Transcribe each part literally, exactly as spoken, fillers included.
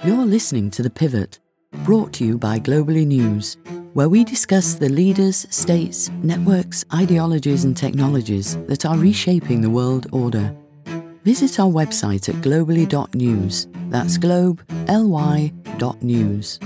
You're listening to The Pivot, brought to you by Globally News, where we discuss the leaders, states, networks, ideologies and technologies that are reshaping the world order. Visit our website at globally dot news. That's globe, L Y, dot news.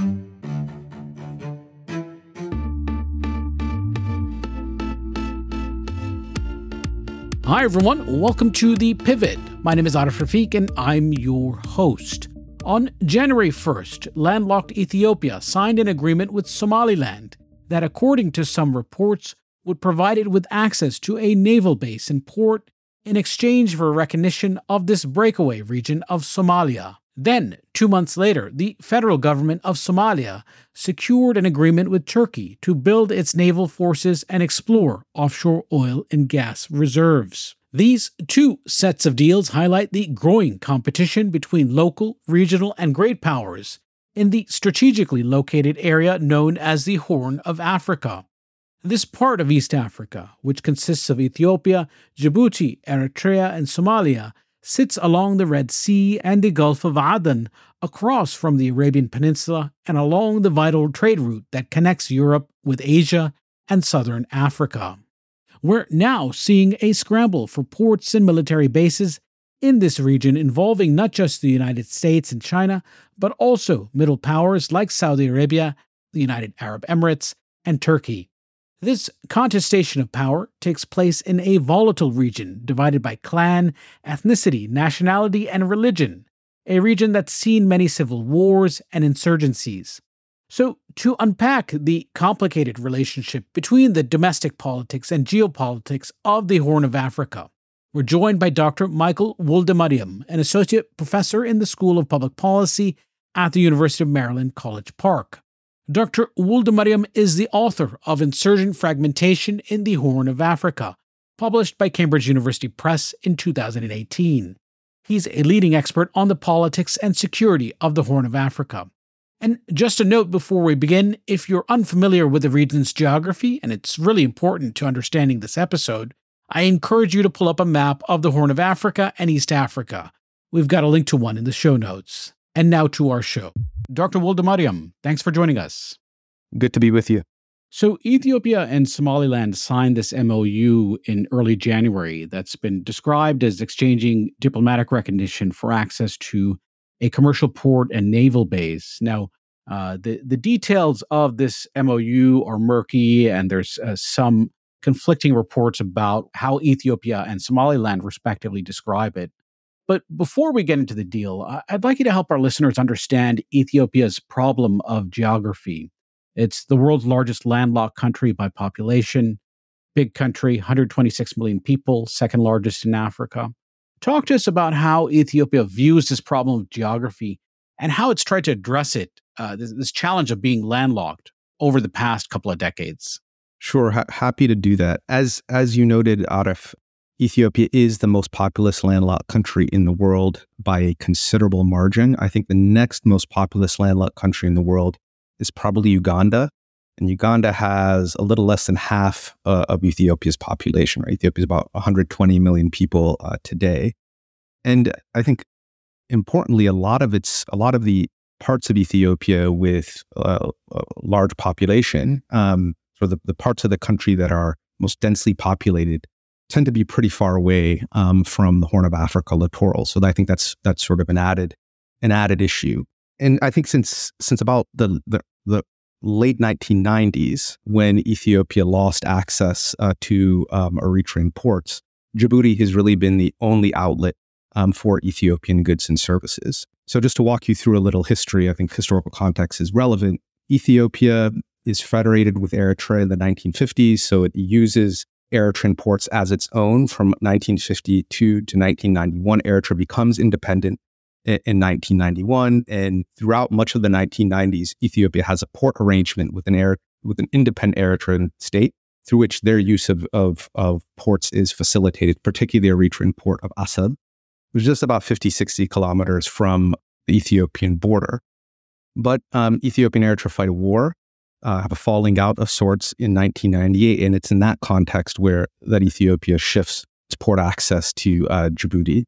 Hi everyone, welcome to The Pivot. My name is Arif Rafiq and I'm your host. On January first, landlocked Ethiopia signed an agreement with Somaliland that, according to some reports, would provide it with access to a naval base and port in exchange for recognition of this breakaway region of Somalia. Then, two months later, the federal government of Somalia secured an agreement with Turkey to build its naval forces and explore offshore oil and gas reserves. These two sets of deals highlight the growing competition between local, regional, and great powers in the strategically located area known as the Horn of Africa. This part of East Africa, which consists of Ethiopia, Djibouti, Eritrea, and Somalia, sits along the Red Sea and the Gulf of Aden, across from the Arabian Peninsula and along the vital trade route that connects Europe with Asia and southern Africa. We're now seeing a scramble for ports and military bases in this region involving not just the United States and China, but also middle powers like Saudi Arabia, the United Arab Emirates, and Turkey. This contestation of power takes place in a volatile region divided by clan, ethnicity, nationality, and religion, a region that's seen many civil wars and insurgencies. So, to unpack the complicated relationship between the domestic politics and geopolitics of the Horn of Africa, we're joined by Doctor Michael Woldemariam, an associate professor in the School of Public Policy at the University of Maryland, College Park. Doctor Woldemariam is the author of Insurgent Fragmentation in the Horn of Africa, published by Cambridge University Press in two thousand eighteen. He's a leading expert on the politics and security of the Horn of Africa. And just a note before we begin, if you're unfamiliar with the region's geography, and it's really important to understanding this episode, I encourage you to pull up a map of the Horn of Africa and East Africa. We've got a link to one in the show notes. And now to our show. Doctor Woldemariam, thanks for joining us. Good to be with you. So Ethiopia and Somaliland signed this M O U in early January that's been described as exchanging diplomatic recognition for access to a commercial port and naval base. Now, uh, the, the details of this M O U are murky, and there's uh, some conflicting reports about how Ethiopia and Somaliland respectively describe it. But before we get into the deal, I'd like you to help our listeners understand Ethiopia's problem of geography. It's the world's largest landlocked country by population, big country, one hundred twenty-six million people, second largest in Africa. Talk to us about how Ethiopia views this problem of geography and how it's tried to address it, uh, this, this challenge of being landlocked over the past couple of decades. Sure, ha- happy to do that. As as you noted, Arif, Ethiopia is the most populous landlocked country in the world by a considerable margin. I think the next most populous landlocked country in the world is probably Uganda. And Uganda has a little less than half uh, of Ethiopia's population. Right? Ethiopia is about one hundred twenty million people uh, today. And I think, importantly, a lot of its, a lot of the parts of Ethiopia with uh, a large population, um, so the, the parts of the country that are most densely populated, tend to be pretty far away um, from the Horn of Africa littoral. So I think that's that's sort of an added an added issue. And I think since since about the the, the late nineteen nineties, when Ethiopia lost access uh, to um, Eritrean ports, Djibouti has really been the only outlet um, for Ethiopian goods and services. So just to walk you through a little history, I think historical context is relevant. Ethiopia is federated with Eritrea in the nineteen fifties, so it uses Eritrean ports as its own from nineteen fifty-two to nineteen ninety-one. Eritrea becomes independent in nineteen ninety-one, and throughout much of the nineteen nineties, Ethiopia has a port arrangement with an air with an independent Eritrean state through which their use of of, of ports is facilitated, particularly the Eritrean port of Asab, which is just about fifty, sixty kilometers from the Ethiopian border. But um, Ethiopia and Eritrea fight a war, uh, have a falling out of sorts in nineteen ninety-eight, and it's in that context where that Ethiopia shifts its port access to uh, Djibouti.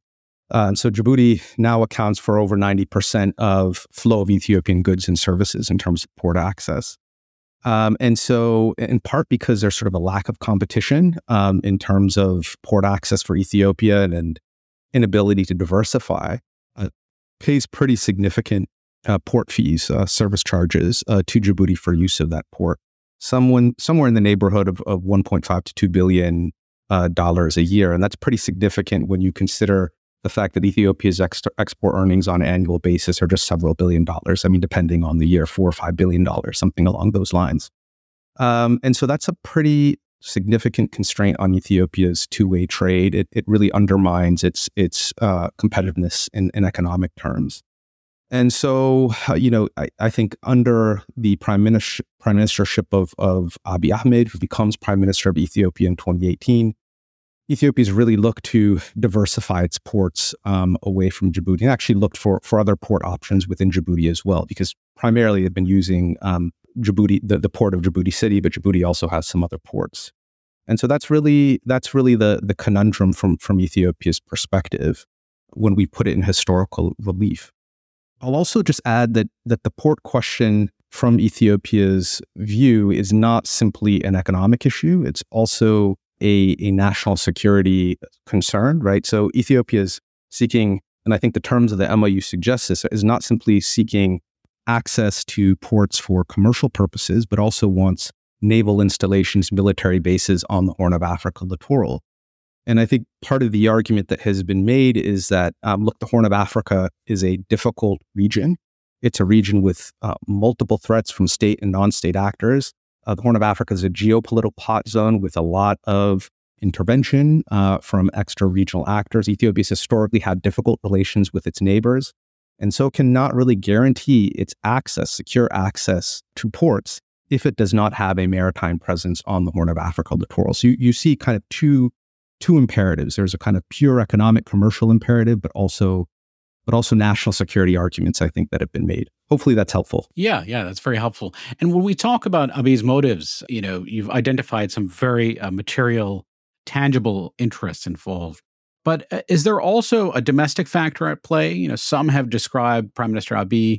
Uh, and so Djibouti now accounts for over ninety percent of flow of Ethiopian goods and services in terms of port access. Um, and so in part because there's sort of a lack of competition um, in terms of port access for Ethiopia and, and inability to diversify, uh, pays pretty significant uh, port fees, uh, service charges uh, to Djibouti for use of that port. Someone, somewhere in the neighborhood of, of one point five to two billion uh, dollars a year. And that's pretty significant when you consider the fact that Ethiopia's ex- export earnings on an annual basis are just several billion dollars. I mean, depending on the year, four or five billion dollars, something along those lines. Um, and so that's a pretty significant constraint on Ethiopia's two-way trade. It it really undermines its its uh, competitiveness in, in economic terms. And so, uh, you know, I, I think under the prime minister prime ministership of of Abiy Ahmed, who becomes prime minister of Ethiopia in twenty eighteen. Ethiopia's really looked to diversify its ports um, away from Djibouti and actually looked for, for other port options within Djibouti as well, because primarily they've been using um, Djibouti, the, the port of Djibouti City, but Djibouti also has some other ports. And so that's really that's really the, the conundrum from, from Ethiopia's perspective when we put it in historical relief. I'll also just add that that the port question from Ethiopia's view is not simply an economic issue. It's also A, a national security concern, right? So Ethiopia is seeking, and I think the terms of the M O U suggest this, is not simply seeking access to ports for commercial purposes, but also wants naval installations, military bases on the Horn of Africa littoral. And I think part of the argument that has been made is that, um, look, the Horn of Africa is a difficult region. It's a region with uh, multiple threats from state and non-state actors. Uh, the Horn of Africa is a geopolitical hot zone with a lot of intervention uh, from extra-regional actors. Ethiopia has historically had difficult relations with its neighbors, and so cannot really guarantee its access, secure access to ports if it does not have a maritime presence on the Horn of Africa littoral. So you, you see kind of two, two imperatives. There's a kind of pure economic, commercial imperative, but also but also national security arguments, I think, that have been made. Hopefully that's helpful. Yeah, yeah, that's very helpful. And when we talk about Abiy's motives, you know, you've identified some very uh, material, tangible interests involved. But uh, is there also a domestic factor at play? You know, some have described Prime Minister Abiy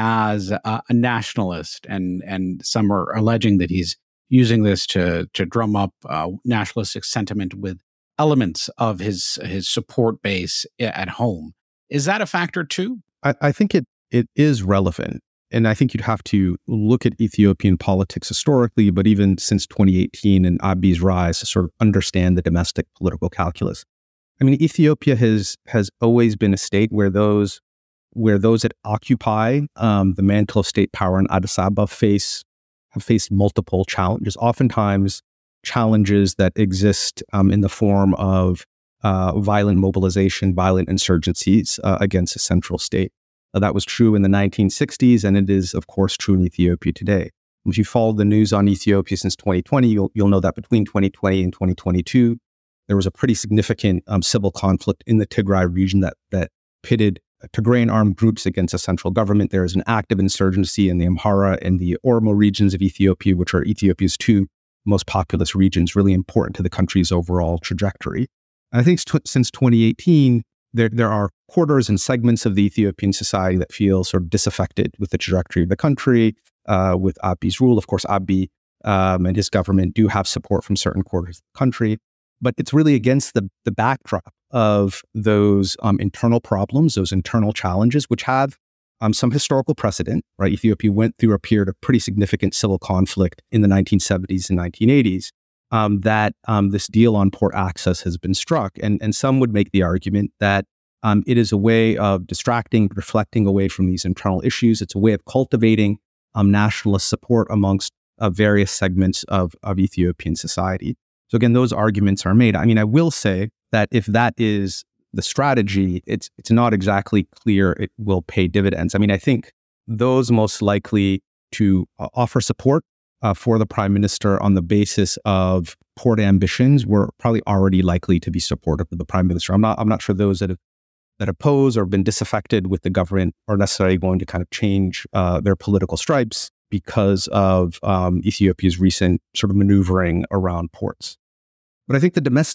as a, a nationalist, and and some are alleging that he's using this to to drum up uh, nationalistic sentiment with elements of his his support base at home. Is that a factor too? I, I think it it is relevant. And I think you'd have to look at Ethiopian politics historically, but even since twenty eighteen and Abiy's rise to sort of understand the domestic political calculus. I mean, Ethiopia has has always been a state where those where those that occupy um, the mantle of state power in Addis Ababa face have faced multiple challenges. Oftentimes, challenges that exist um, in the form of Uh, violent mobilization, violent insurgencies uh, against a central state. Uh, that was true in the nineteen sixties, and it is, of course, true in Ethiopia today. If you follow the news on Ethiopia since twenty twenty, you'll, you'll know that between twenty twenty and twenty twenty-two, there was a pretty significant um, civil conflict in the Tigray region that, that pitted Tigrayan armed groups against the central government. There is an active insurgency in the Amhara and the Oromo regions of Ethiopia, which are Ethiopia's two most populous regions, really important to the country's overall trajectory. I think t- since twenty eighteen, there there are quarters and segments of the Ethiopian society that feel sort of disaffected with the trajectory of the country, uh, with Abiy's rule. Of course, Abiy um, and his government do have support from certain quarters of the country, but it's really against the, the backdrop of those um, internal problems, those internal challenges, which have um, some historical precedent, right? Ethiopia went through a period of pretty significant civil conflict in the nineteen seventies and nineteen eighties. Um, that um, this deal on port access has been struck. And, and some would make the argument that um, it is a way of distracting, reflecting away from these internal issues. It's a way of cultivating um, nationalist support amongst uh, various segments of, of Ethiopian society. So again, those arguments are made. I mean, I will say that if that is the strategy, it's it's not exactly clear it will pay dividends. I mean, I think those most likely to uh, offer support Uh, for the prime minister on the basis of port ambitions were probably already likely to be supportive of the prime minister. I'm not. I'm not sure those that have that oppose or have been disaffected with the government are necessarily going to kind of change uh, their political stripes because of um, Ethiopia's recent sort of maneuvering around ports. But I think the domestic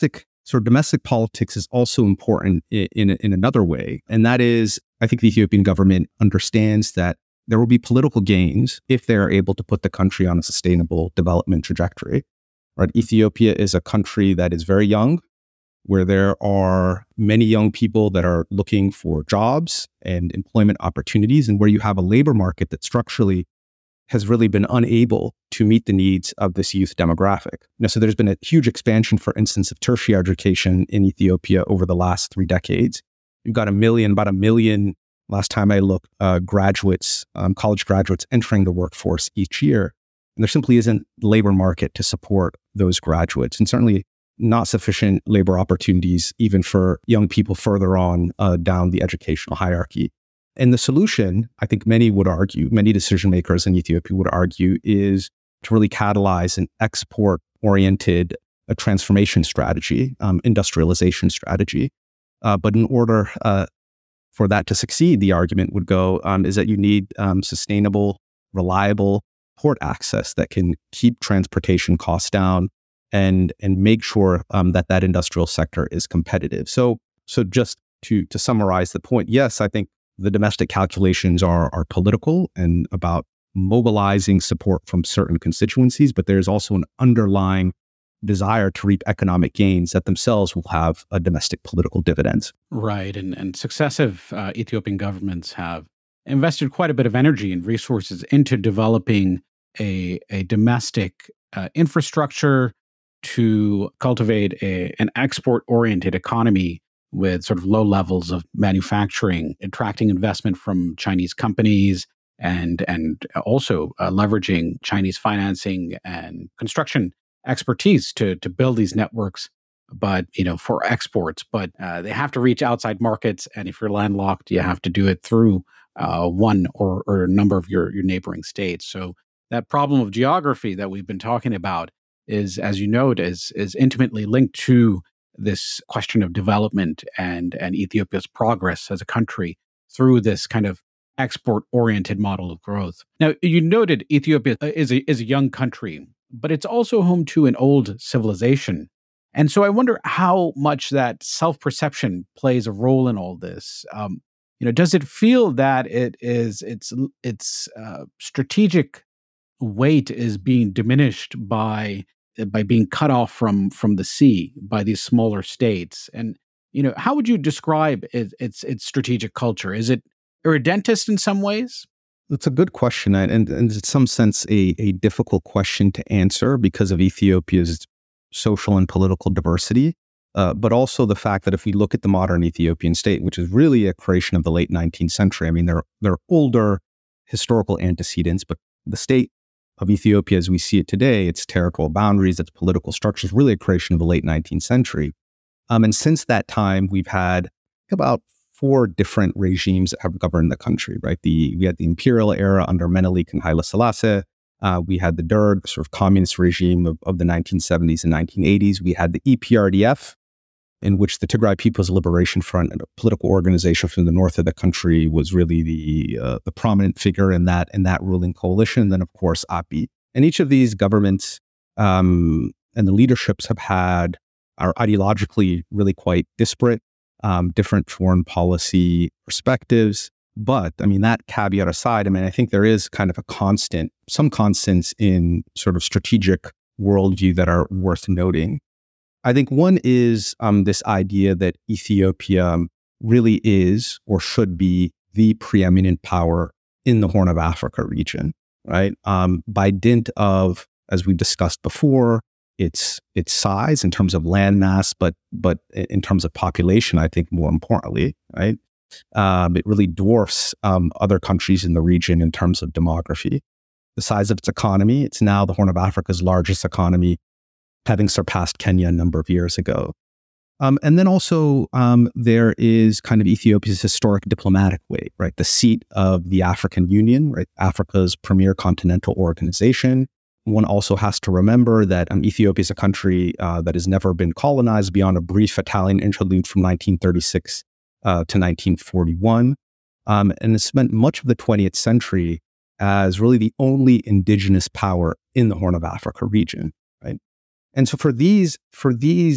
sort of domestic politics is also important in, in, in another way. And that is, I think the Ethiopian government understands that there will be political gains if they are able to put the country on a sustainable development trajectory. Right? Ethiopia is a country that is very young, where there are many young people that are looking for jobs and employment opportunities, and where you have a labor market that structurally has really been unable to meet the needs of this youth demographic. Now, so there's been a huge expansion, for instance, of tertiary education in Ethiopia over the last three decades. You've got a million, about a million, last time I looked, uh, graduates, um, college graduates entering the workforce each year. And there simply isn't labor market to support those graduates, and certainly not sufficient labor opportunities even for young people further on uh, down the educational hierarchy. And the solution, I think many would argue, many decision makers in Ethiopia would argue, is to really catalyze an export-oriented uh, transformation strategy, um, industrialization strategy. Uh, but in order uh, for that to succeed, the argument would go um, is that you need um, sustainable, reliable port access that can keep transportation costs down and and make sure um, that that industrial sector is competitive. So so just to to summarize the point, yes, I think the domestic calculations are are political and about mobilizing support from certain constituencies, but there's also an underlying desire to reap economic gains that themselves will have a domestic political dividends. Right, and and successive uh, Ethiopian governments have invested quite a bit of energy and resources into developing a a domestic uh, infrastructure to cultivate a, an export-oriented economy with sort of low levels of manufacturing, attracting investment from Chinese companies, and and also uh, leveraging Chinese financing and construction expertise to to build these networks, but you know for exports. But uh, they have to reach outside markets, and if you're landlocked, you have to do it through uh, one or, or a number of your your neighboring states. So that problem of geography that we've been talking about is, as you note, is is intimately linked to this question of development and and Ethiopia's progress as a country through this kind of export-oriented model of growth. Now, you noted Ethiopia is a is a young country, but it's also home to an old civilization. And so I wonder how much that self-perception plays a role in all this. Um, you know, does it feel that it is its its uh, strategic weight is being diminished by by being cut off from from the sea by these smaller states? And you know, how would you describe it, its its strategic culture? Is it irredentist in some ways? It's a good question, and, and in some sense, a, a difficult question to answer because of Ethiopia's social and political diversity, uh, but also the fact that if we look at the modern Ethiopian state, which is really a creation of the late nineteenth century, I mean, there, there are older historical antecedents, but the state of Ethiopia as we see it today, its territorial boundaries, its political structure is really a creation of the late nineteenth century. Um, and since that time, we've had about four different regimes that have governed the country, right? The we had the imperial era under Menelik and Haile Selassie. Uh, we had the Derg, the sort of communist regime of, of the nineteen seventies and nineteen eighties. We had the E P R D F, in which the Tigray People's Liberation Front, a political organization from the north of the country, was really the uh, the prominent figure in that in that ruling coalition. And then, of course, A P I. And each of these governments um, and the leaderships have had are ideologically really quite disparate. Um, different foreign policy perspectives. But I mean, that caveat aside, I mean, I think there is kind of a constant, some constants in sort of strategic worldview that are worth noting. I think one is um, this idea that Ethiopia really is or should be the preeminent power in the Horn of Africa region, right? Um, by dint of, as we discussed before, its its size in terms of land mass, but but in terms of population, I think more importantly, right? Um, it really dwarfs um, other countries in the region in terms of demography. The size of its economy, it's now the Horn of Africa's largest economy, having surpassed Kenya a number of years ago. Um, and then also um, there is kind of Ethiopia's historic diplomatic weight, right? The seat of the African Union, right? Africa's premier continental organization. One also has to remember that um, Ethiopia is a country uh, that has never been colonized beyond a brief Italian interlude from nineteen thirty-six uh, to nineteen forty-one, um, and has spent much of the twentieth century as really the only indigenous power in the Horn of Africa region, right? And so for these for these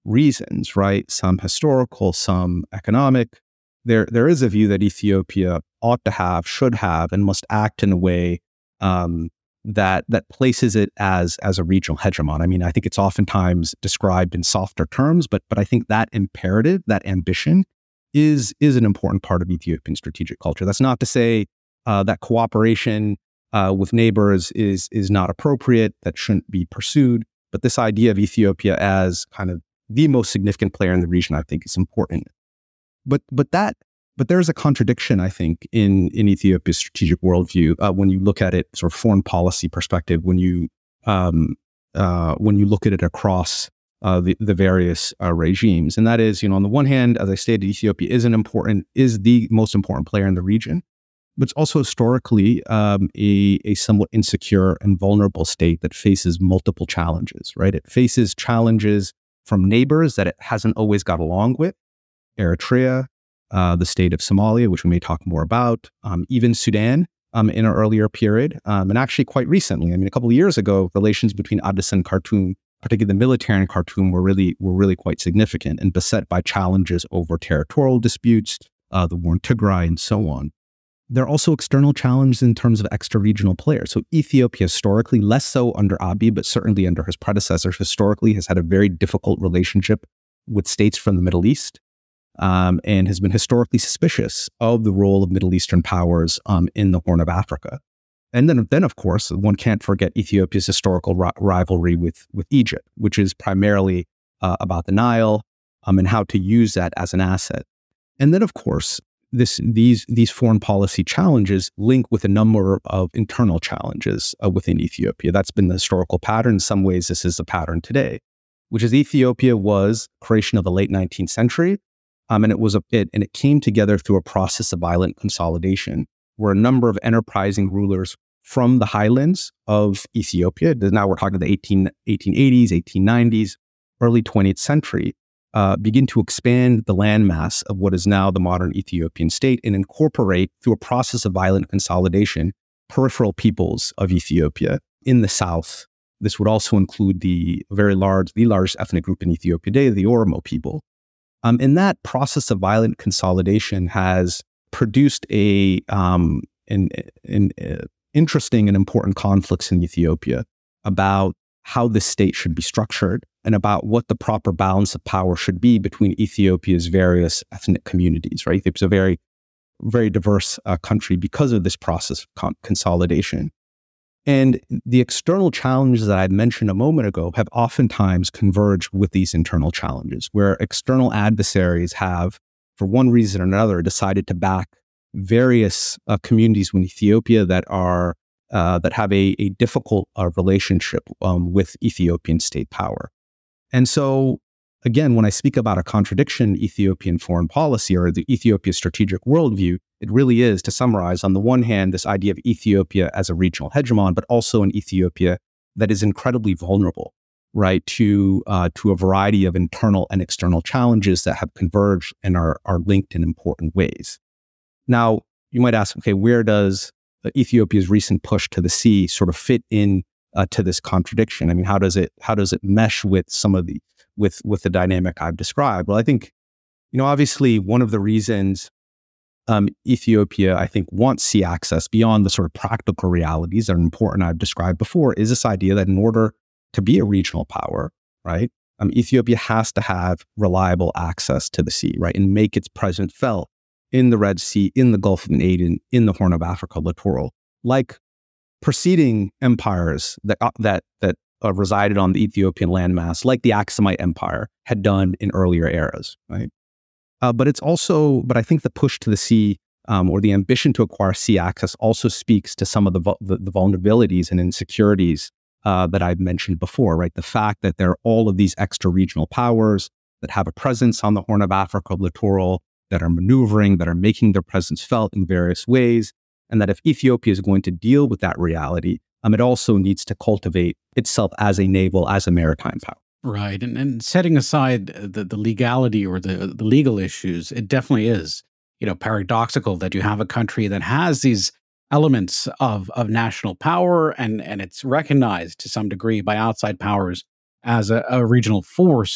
reasons, right? Some historical, some economic. There, there is a view that Ethiopia ought to have, should have, and must act in a way um, that that places it as as a regional hegemon. I mean, I think it's oftentimes described in softer terms, but but I think that imperative, that ambition, is is an important part of Ethiopian strategic culture. That's not to say uh, that cooperation uh, with neighbors is is not appropriate, that shouldn't be pursued. But this idea of Ethiopia as kind of the most significant player in the region, I think, is important. But but that but there's a contradiction, I think, in in Ethiopia's strategic worldview uh, when you look at it sort of foreign policy perspective. When you um, uh, when you look at it across uh, the the various uh, regimes, and that is, you know, on the one hand, as I stated, Ethiopia is an important is the most important player in the region, but it's also historically um, a a somewhat insecure and vulnerable state that faces multiple challenges. Right, it faces challenges from neighbors that it hasn't always got along with. Eritrea, uh, the state of Somalia, which we may talk more about, um, even Sudan um, in an earlier period, um, and actually quite recently. I mean, a couple of years ago, relations between Addis and Khartoum, particularly the military in Khartoum, were really were really quite significant and beset by challenges over territorial disputes, uh, the war in Tigray, and so on. There are also external challenges in terms of extra-regional players. So Ethiopia historically, less so under Abiy, but certainly under his predecessors, historically has had a very difficult relationship with states from the Middle East. Um, and has been historically suspicious of the role of Middle Eastern powers um, in the Horn of Africa. And then, then, of course, one can't forget Ethiopia's historical ri- rivalry with, with Egypt, which is primarily uh, about the Nile um, and how to use that as an asset. And then, of course, this, these, these foreign policy challenges link with a number of internal challenges uh, within Ethiopia. That's been the historical pattern. In some ways, this is the pattern today, which is Ethiopia was creation of the late nineteenth century. Um, and it was a it, and it came together through a process of violent consolidation, where a number of enterprising rulers from the highlands of Ethiopia, now we're talking the eighteen, eighteen eighties, eighteen nineties, early twentieth century, uh, begin to expand the landmass of what is now the modern Ethiopian state and incorporate, through a process of violent consolidation, peripheral peoples of Ethiopia in the south. This would also include the very large, the largest ethnic group in Ethiopia today, the Oromo people. Um, and that process of violent consolidation has produced a um, an, an uh, interesting and important conflicts in Ethiopia about how the state should be structured and about what the proper balance of power should be between Ethiopia's various ethnic communities. Right, it's a very, very diverse uh, country because of this process of con- consolidation. And the external challenges that I had mentioned a moment ago have oftentimes converged with these internal challenges, where external adversaries have, for one reason or another, decided to back various uh, communities in Ethiopia that are uh, that have a, a difficult uh, relationship um, with Ethiopian state power. And so, again, when I speak about a contradiction in Ethiopian foreign policy or the Ethiopia strategic worldview, it really is, to summarize, on the one hand, this idea of Ethiopia as a regional hegemon, but also an Ethiopia that is incredibly vulnerable, right, to uh, to a variety of internal and external challenges that have converged and are are linked in important ways. Now, you might ask, okay, where does Ethiopia's recent push to the sea sort of fit in uh, to this contradiction? I mean, how does it how does it mesh with some of the with with the dynamic I've described? Well, I think, you know, obviously one of the reasons Um, Ethiopia, I think, wants sea access beyond the sort of practical realities that are important I've described before is this idea that in order to be a regional power, right, um, Ethiopia has to have reliable access to the sea, right, and make its presence felt in the Red Sea, in the Gulf of Aden, in the Horn of Africa littoral, like preceding empires that uh, that that uh, resided on the Ethiopian landmass, like the Aksumite Empire had done in earlier eras, right? Uh, but it's also, but I think the push to the sea um, or the ambition to acquire sea access also speaks to some of the the, the vulnerabilities and insecurities uh, that I've mentioned before, right? The fact that there are all of these extra regional powers that have a presence on the Horn of Africa littoral, that are maneuvering, that are making their presence felt in various ways, and that if Ethiopia is going to deal with that reality, um, it also needs to cultivate itself as a naval, as a maritime power. Right. And, and setting aside the, the legality or the, the legal issues, it definitely is, you know, paradoxical that you have a country that has these elements of, of national power and, and it's recognized to some degree by outside powers as a, a regional force,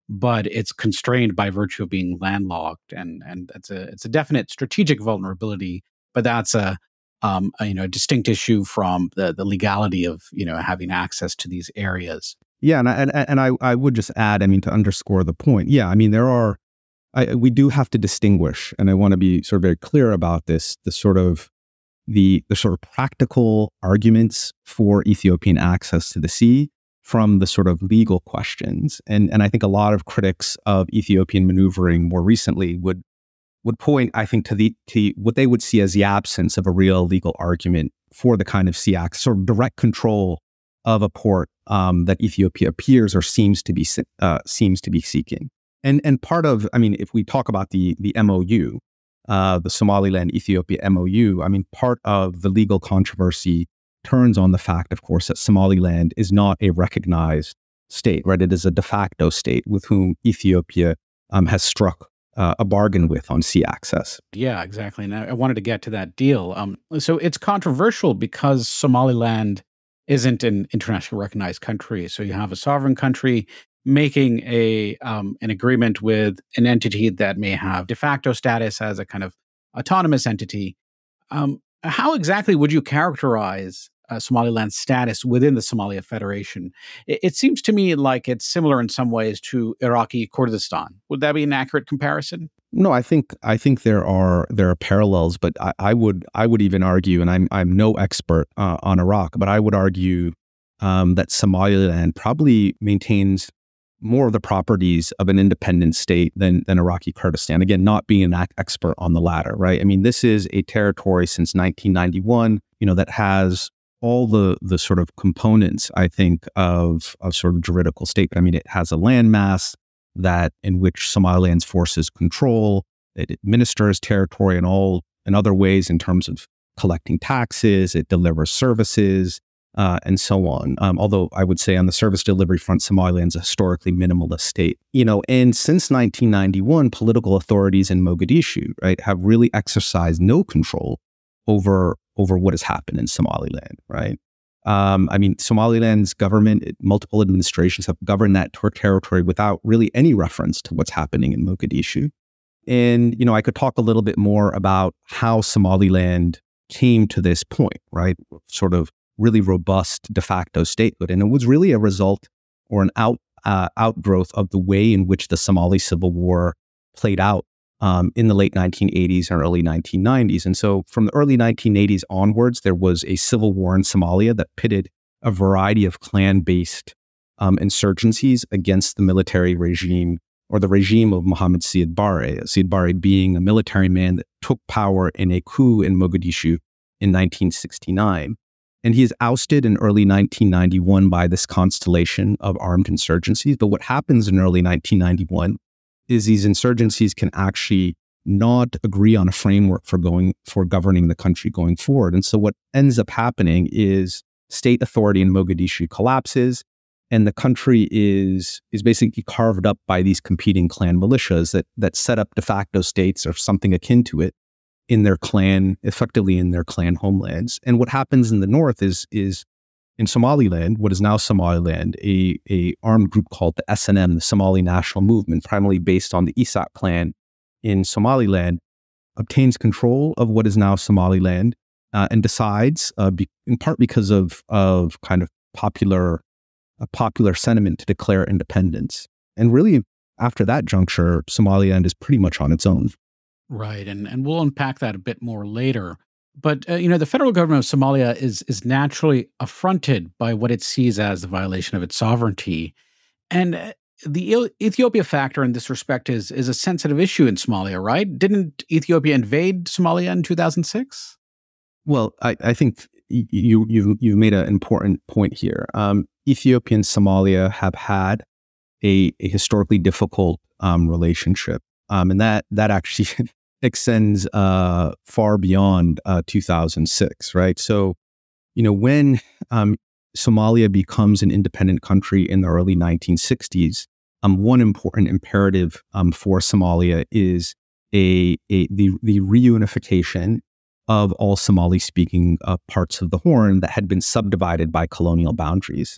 but it's constrained by virtue of being landlocked, and and it's a it's a definite strategic vulnerability. But that's a, um, a, you know a distinct issue from the the legality of you know having access to these areas. Yeah, and I, and, and I I would just add, I mean, to underscore the point. Yeah, I mean, there are I, we do have to distinguish, and I want to be sort of very clear about this. The sort of the the sort of practical arguments for Ethiopian access to the sea from the sort of legal questions. And and I think a lot of critics of Ethiopian maneuvering more recently would would point, I think, to the to what they would see as the absence of a real legal argument for the kind of sea access, sort of direct control of a port um, that Ethiopia appears or seems to be uh, seems to be seeking. And and part of, I mean, if we talk about the the M O U, uh, the Somaliland Ethiopia M O U, I mean, part of the legal controversy turns on the fact, of course, that Somaliland is not a recognized state, right? It is a de facto state with whom Ethiopia um, has struck uh, a bargain with on sea access. Yeah, exactly. And I, I wanted to get to that deal. Um, so it's controversial because Somaliland isn't an internationally recognized country. So you have a sovereign country making a um, an agreement with an entity that may have de facto status as a kind of autonomous entity. Um, how exactly would you characterize uh, Somaliland's status within the Somalia Federation? It, it seems to me like it's similar in some ways to Iraqi Kurdistan. Would that be an accurate comparison? No, I think I think there are there are parallels, but I, I would I would even argue, and I'm I'm no expert uh, on Iraq, but I would argue um, that Somaliland probably maintains more of the properties of an independent state than than Iraqi Kurdistan. Again, not being an expert on the latter, right? I mean, this is a territory since nineteen ninety-one, you know, that has all the the sort of components, I think, of of sort of juridical state. I mean, it has a landmass that in which Somaliland's forces control. It administers territory in all in other ways in terms of collecting taxes. It delivers services. Uh, and so on. Um, although I would say on the service delivery front, Somaliland's a historically minimalist state. You know, and since nineteen ninety-one, political authorities in Mogadishu, right, have really exercised no control over over what has happened in Somaliland, right? Um, I mean, Somaliland's government, multiple administrations have governed that ter- territory without really any reference to what's happening in Mogadishu. And, you know, I could talk a little bit more about how Somaliland came to this point, right? Sort of really robust de facto statehood. And it was really a result or an out uh, outgrowth of the way in which the Somali Civil War played out um, in the late nineteen eighties and early nineteen nineties. And so from the early nineteen eighties onwards, there was a civil war in Somalia that pitted a variety of clan-based um, insurgencies against the military regime or the regime of Mohammed Siad Barre, Siad Barre being a military man that took power in a coup in Mogadishu in nineteen sixty-nine. And he is ousted in early nineteen ninety-one by this constellation of armed insurgencies. But what happens in early nineteen ninety-one is these insurgencies can actually not agree on a framework for going for governing the country going forward. And so what ends up happening is state authority in Mogadishu collapses, and the country is is basically carved up by these competing clan militias that that set up de facto states or something akin to it in their clan, effectively in their clan homelands. And what happens in the north is, is in Somaliland, what is now Somaliland, a, a armed group called the S N M, the Somali National Movement, primarily based on the Isaaq clan in Somaliland, obtains control of what is now Somaliland uh, and decides, uh, be, in part because of, of kind of popular, a popular sentiment, to declare independence. And really, after that juncture, Somaliland is pretty much on its own. Right, and and we'll unpack that a bit more later. But uh, you know, the federal government of Somalia is is naturally affronted by what it sees as the violation of its sovereignty, and uh, the Ethiopia factor in this respect is is a sensitive issue in Somalia, right? Didn't Ethiopia invade Somalia in two thousand six? Well, I, I think you you you made an important point here. Um, Ethiopia and Somalia have had a, a historically difficult um, relationship. Um, and that that actually extends uh, far beyond uh, two thousand six, right? So, you know, when um, Somalia becomes an independent country in the early nineteen sixties, um, one important imperative um, for Somalia is a, a the the reunification of all Somali-speaking uh, parts of the Horn that had been subdivided by colonial boundaries.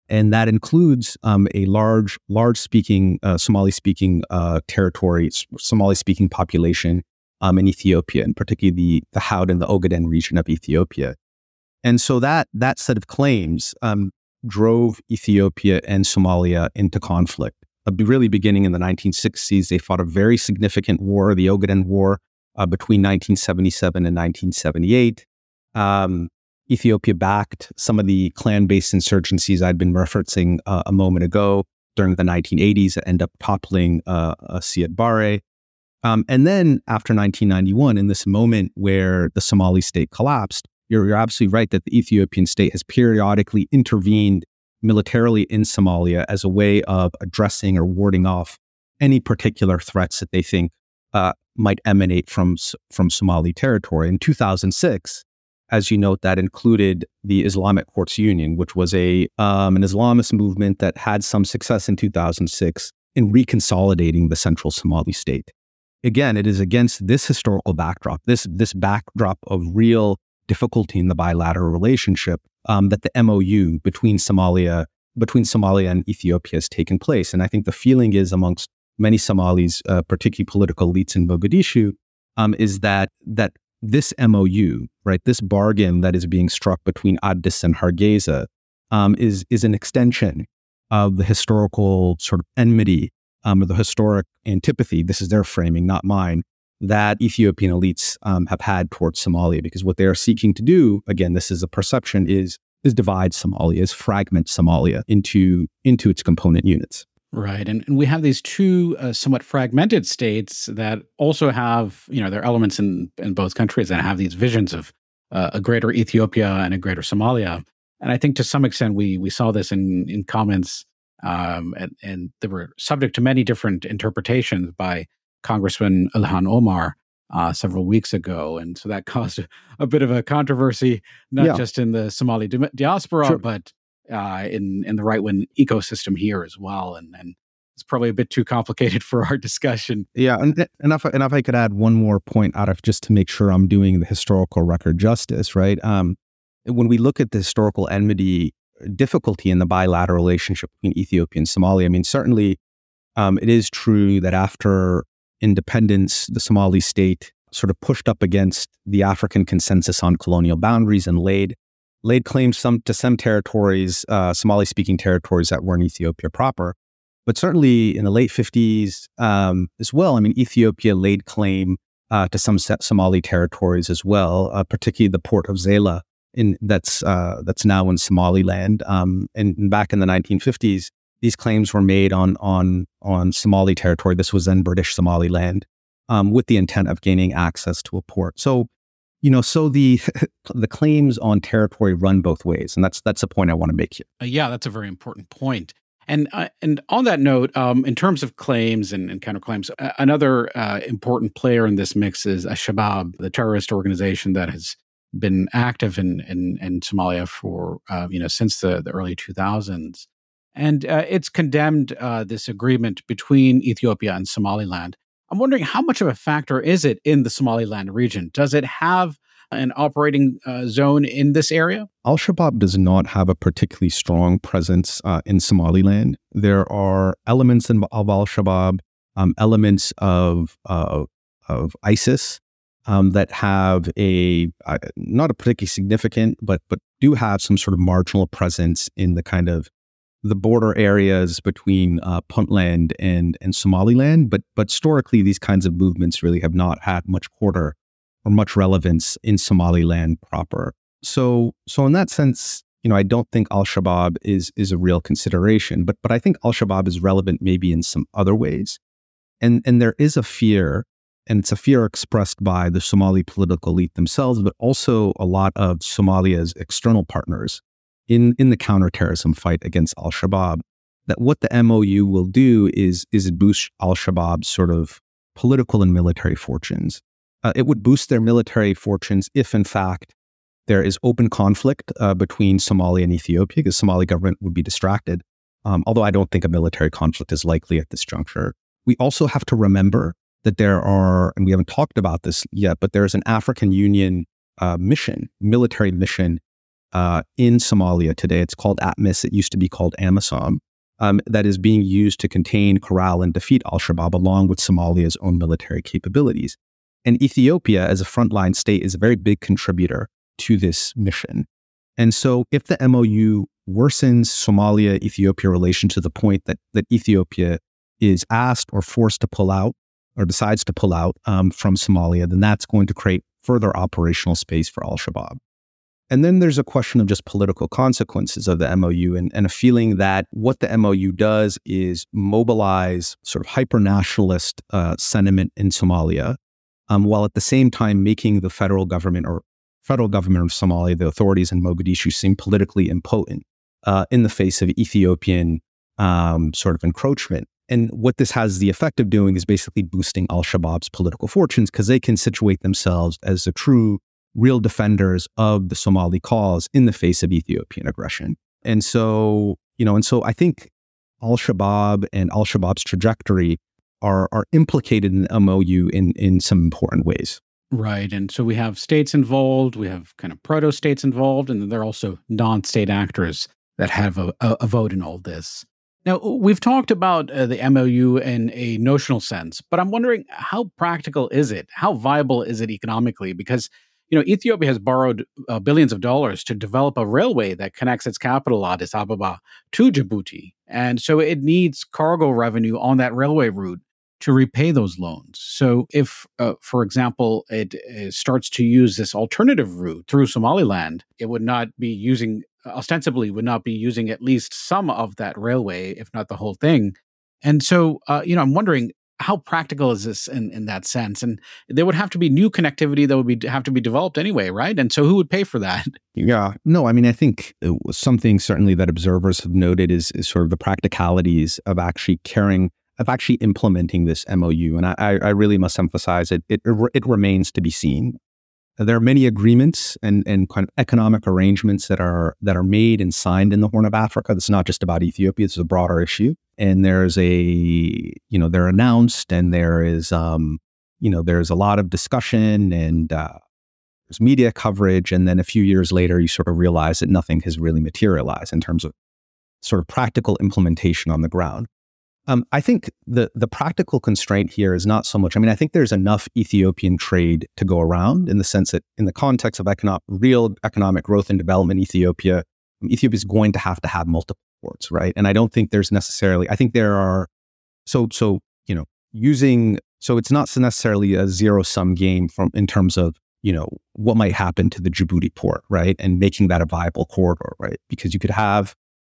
And that includes um, a large, large-speaking, uh, Somali-speaking uh, territory, Somali-speaking population um, in Ethiopia, and particularly the, the Haud and the Ogaden region of Ethiopia. And so that that set of claims um, drove Ethiopia and Somalia into conflict. Uh, really beginning in the nineteen sixties, they fought a very significant war, the Ogaden War, uh, between nineteen seventy-seven and nineteen seventy-eight. Um, Ethiopia backed some of the clan-based insurgencies I'd been referencing uh, a moment ago during the nineteen eighties that end up toppling uh, uh, Siad Barre. Um, and then after nineteen ninety-one, in this moment where the Somali state collapsed, you're, you're absolutely right that the Ethiopian state has periodically intervened militarily in Somalia as a way of addressing or warding off any particular threats that they think uh, might emanate from, from Somali territory. In two thousand six, as you note, that included the Islamic Courts Union, which was a um, an Islamist movement that had some success in two thousand six in reconsolidating the central Somali state. Again, it is against this historical backdrop, this, this backdrop of real difficulty in the bilateral relationship, um, that the M O U between Somalia, between Somalia and Ethiopia has taken place. And I think the feeling is amongst many Somalis, uh, particularly political elites in Mogadishu, um, is that that this M O U, right, this bargain that is being struck between Addis and Hargeisa, um, is is an extension of the historical sort of enmity, um, or the historic antipathy. This is their framing, not mine, that Ethiopian elites um, have had towards Somalia, because what they are seeking to do, again, this is a perception, is is divide Somalia, is fragment Somalia into into its component units. Right. And, and we have these two uh, somewhat fragmented states that also have, you know, their elements in, in both countries and have these visions of uh, a greater Ethiopia and a greater Somalia. And I think to some extent we we saw this in, in comments, um, and, and they were subject to many different interpretations by Congressman Ilhan Omar uh, several weeks ago. And so that caused a, a bit of a controversy, not Yeah. just in the Somali di- diaspora, Sure. but uh, in, in the right-wing ecosystem here as well. And, and it's probably a bit too complicated for our discussion. Yeah, and, and, if, and if I could add one more point out of just to make sure I'm doing the historical record justice, right? Um, when we look at the historical enmity, difficulty in the bilateral relationship between Ethiopia and Somalia, I mean, certainly um, it is true that after independence, the Somali state sort of pushed up against the African consensus on colonial boundaries and laid laid claim some to some territories, uh, Somali-speaking territories that were in Ethiopia proper. But certainly in the late fifties um, as well, I mean, Ethiopia laid claim uh, to some Somali territories as well, uh, particularly the port of Zayla, in that's uh, that's now in Somaliland. Um, and, and back in the nineteen fifties, these claims were made on on on Somali territory. This was then British Somaliland, um, with the intent of gaining access to a port. So, you know, so the the claims on territory run both ways, and that's that's the point I want to make here. Uh, yeah, that's a very important point. And uh, and on that note, um, in terms of claims and, and counterclaims, uh, another uh, important player in this mix is Al-Shabaab, the terrorist organization that has been active in in, in Somalia for uh, you know since the, the early two thousands, and uh, it's condemned uh, this agreement between Ethiopia and Somaliland. I'm wondering how much of a factor is it in the Somaliland region? Does it have an operating uh, zone in this area? Al-Shabaab does not have a particularly strong presence uh, in Somaliland. There are elements in, of Al-Shabaab, um, elements of, uh, of ISIS um, that have a, uh, not a particularly significant, but but do have some sort of marginal presence in the kind of the border areas between uh, Puntland and, and Somaliland. But, but historically, these kinds of movements really have not had much quarter or much relevance in Somaliland proper. So, so in that sense, you know, I don't think Al-Shabaab is is a real consideration, but but I think Al-Shabaab is relevant maybe in some other ways. And and there is a fear, and it's a fear expressed by the Somali political elite themselves, but also a lot of Somalia's external partners in, in the counterterrorism fight against Al-Shabaab, that what the M O U will do is, is boost Al-Shabaab's sort of political and military fortunes. Uh, it would boost their military fortunes if, in fact, there is open conflict uh, between Somalia and Ethiopia, because Somali government would be distracted. Um, although I don't think a military conflict is likely at this juncture. We also have to remember that there are, and we haven't talked about this yet, but there is an African Union uh, mission, military mission uh, in Somalia today. It's called ATMIS. It used to be called AMISOM. Um, that is being used to contain, corral, and defeat al-Shabaab along with Somalia's own military capabilities. And Ethiopia, as a frontline state, is a very big contributor to this mission. And so if the M O U worsens Somalia-Ethiopia relation to the point that, that Ethiopia is asked or forced to pull out or decides to pull out um, from Somalia, then that's going to create further operational space for al-Shabaab. And then there's a question of just political consequences of the M O U and, and a feeling that what the M O U does is mobilize sort of hyper-nationalist uh, sentiment in Somalia, um, while at the same time making the federal government or federal government of Somalia, the authorities in Mogadishu, seem politically impotent uh, in the face of Ethiopian um, sort of encroachment. And what this has the effect of doing is basically boosting al-Shabaab's political fortunes because they can situate themselves as the true real defenders of the Somali cause in the face of Ethiopian aggression. And so, you know, and so I think al-Shabaab and al-Shabaab's trajectory are are implicated in the M O U in, in some important ways. Right. And so we have states involved, we have kind of proto-states involved, and then there are also non-state actors that have a, a, a vote in all this. Now, we've talked about uh, the M O U in a notional sense, but I'm wondering, how practical is it? How viable is it economically? Because you know, Ethiopia has borrowed uh, billions of dollars to develop a railway that connects its capital, Addis Ababa, to Djibouti. And so it needs cargo revenue on that railway route to repay those loans. So if, uh, for example, it, it starts to use this alternative route through Somaliland, it would not be using, ostensibly would not be using at least some of that railway, if not the whole thing. And so, uh, you know, I'm wondering, how practical is this in, in that sense? And there would have to be new connectivity that would be have to be developed anyway, right? And so who would pay for that? Yeah, no, I mean, I think something certainly that observers have noted is, is sort of the practicalities of actually carrying, of actually implementing this M O U. And I, I really must emphasize it, it, it remains to be seen. There are many agreements and, and kind of economic arrangements that are that are made and signed in the Horn of Africa. It's not just about Ethiopia, it's a broader issue. And there's a, you know, they're announced and there is, um, you know, there's a lot of discussion and uh, there's media coverage. And then a few years later, you sort of realize that nothing has really materialized in terms of sort of practical implementation on the ground. Um, I think the the practical constraint here is not so much, I mean, I think there's enough Ethiopian trade to go around in the sense that in the context of economic, real economic growth and development, Ethiopia, Ethiopia is going to have to have multiple ports, right? And I don't think there's necessarily, I think there are, so, so you know, using, so it's not necessarily a zero-sum game from in terms of, you know, what might happen to the Djibouti port, right? And making that a viable corridor, right? Because you could have,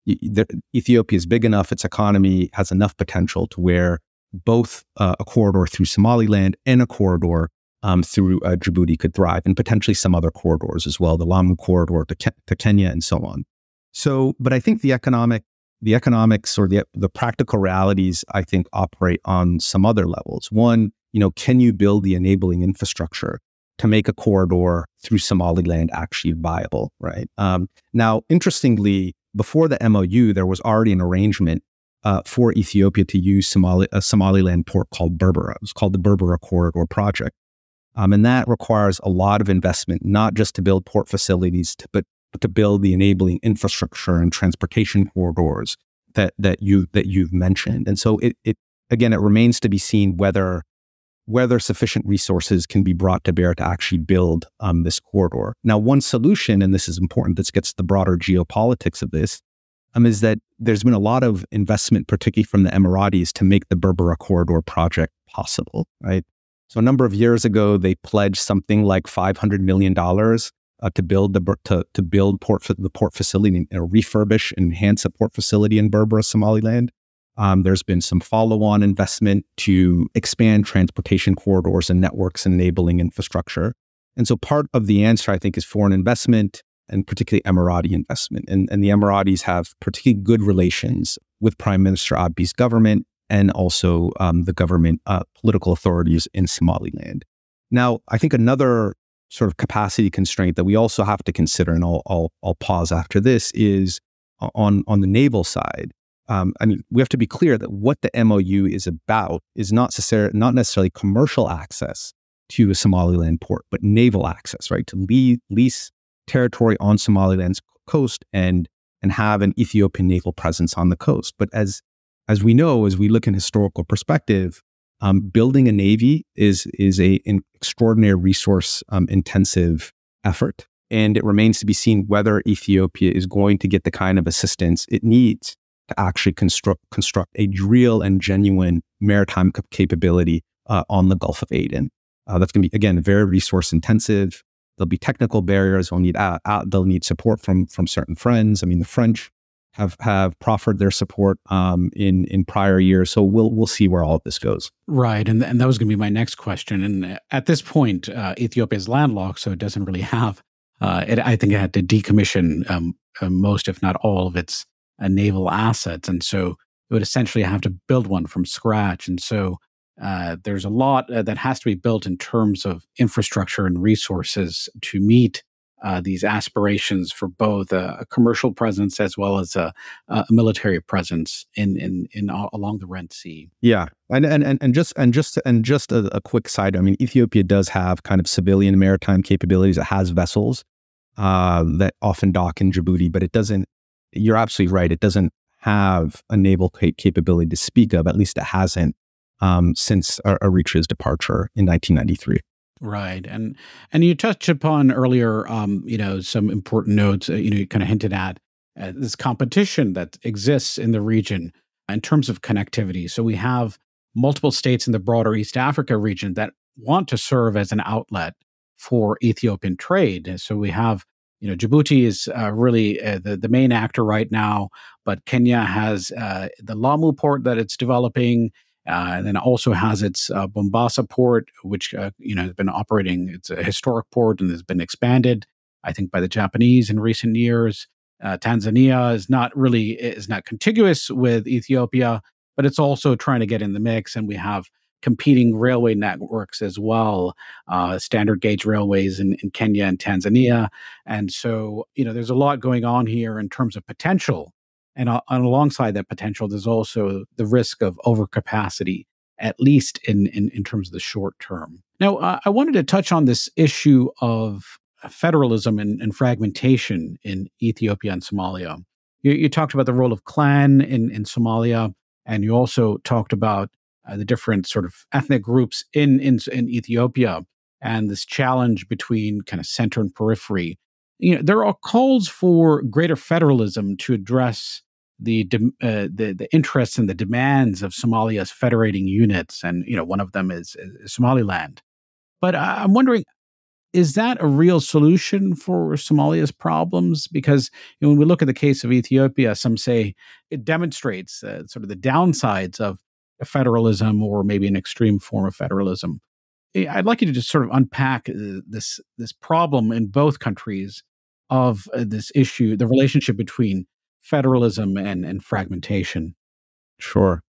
Ethiopia is big enough, its economy has enough potential to where both uh, a corridor through Somaliland and a corridor um, through uh, Djibouti could thrive, and potentially some other corridors as well, the Lamu corridor to, Ke- to Kenya and so on. So, but I think the economic, the economics or the the practical realities, I think, operate on some other levels. One, you know, can you build the enabling infrastructure to make a corridor through Somaliland actually viable, right? Um, now, interestingly, before the M O U, there was already an arrangement uh, for Ethiopia to use Somali, a Somaliland port called Berbera. It was called the Berbera Corridor Project. Um, and that requires a lot of investment, not just to build port facilities, to, but, but to build the enabling infrastructure and transportation corridors that that you that you've mentioned. And so it, it again, it remains to be seen whether whether sufficient resources can be brought to bear to actually build um, this corridor. Now, one solution, and this is important, this gets to the broader geopolitics of this, um, is that there's been a lot of investment, particularly from the Emiratis, to make the Berbera Corridor project possible, right? So a number of years ago, they pledged something like five hundred million dollars uh, to build the to to build port the port facility and uh, refurbish and enhance a port facility in Berbera, Somaliland. Um, there's been some follow-on investment to expand transportation corridors and networks and enabling infrastructure. And so part of the answer, I think, is foreign investment and particularly Emirati investment. And, and the Emiratis have particularly good relations with Prime Minister Abiy's government and also um, the government uh, political authorities in Somaliland. Now, I think another sort of capacity constraint that we also have to consider, and I'll, I'll, I'll pause after this, is on, on the naval side. Um, I mean, we have to be clear that what the M O U is about is not necessarily, not necessarily commercial access to a Somaliland port, but naval access, right? To lease, lease territory on Somaliland's coast and and have an Ethiopian naval presence on the coast. But as as we know, as we look in historical perspective, um, building a navy is is a an extraordinary resource um, intensive effort, and it remains to be seen whether Ethiopia is going to get the kind of assistance it needs to actually construct construct a real and genuine maritime cap- capability uh, on the Gulf of Aden. Uh, that's going to be, again, very resource intensive. There'll be technical barriers. They'll need uh, uh, they'll need support from from certain friends. I mean, the French have have proffered their support um, in in prior years. So we'll we'll see where all of this goes. Right, and and that was going to be my next question. And at this point, uh, Ethiopia is landlocked, so it doesn't really have. Uh, it, I think it had to decommission um, uh, most, if not all, of its uh, naval assets, and so it would essentially have to build one from scratch. And so uh, there's a lot uh, that has to be built in terms of infrastructure and resources to meet Uh, these aspirations for both a, a commercial presence as well as a, a military presence in in in all, along the Red Sea. Yeah, and and and, and just and just and just a, a quick side. I mean, Ethiopia does have kind of civilian maritime capabilities. It has vessels uh, that often dock in Djibouti, but it doesn't. You're absolutely right. It doesn't have a naval cap- capability to speak of. At least it hasn't um, since Eritrea's departure in nineteen ninety-three. Right, and and you touched upon earlier, um, you know, some important notes. Uh, you know, you kind of hinted at uh, this competition that exists in the region in terms of connectivity. So we have multiple states in the broader East Africa region that want to serve as an outlet for Ethiopian trade. And so we have, you know, Djibouti is uh, really uh, the the main actor right now, but Kenya has uh, the Lamu port that it's developing. Uh, and then it also has its uh, Mombasa port, which uh, you know has been operating. It's a historic port and has been expanded, I think, by the Japanese in recent years. Uh, Tanzania is not really is not contiguous with Ethiopia, but it's also trying to get in the mix. And we have competing railway networks as well, uh, standard gauge railways in, in Kenya and Tanzania. And so, you know, there's a lot going on here in terms of potential. And, uh, and alongside that potential, there's also the risk of overcapacity, at least in, in, in terms of the short term. Now, uh, I wanted to touch on this issue of federalism and, and fragmentation in Ethiopia and Somalia. You, you talked about the role of clan in, in Somalia, and you also talked about uh, the different sort of ethnic groups in, in, in Ethiopia and this challenge between kind of center and periphery. You know, there are calls for greater federalism to address the, de- uh, the the interests and the demands of Somalia's federating units, and you know, one of them is, is Somaliland. But I'm wondering, is that a real solution for Somalia's problems? Because you know, when we look at the case of Ethiopia, some say it demonstrates uh, sort of the downsides of federalism, or maybe an extreme form of federalism. I'd like you to just sort of unpack uh, this this problem in both countries of uh, this issue, the relationship between federalism and, and fragmentation. Sure.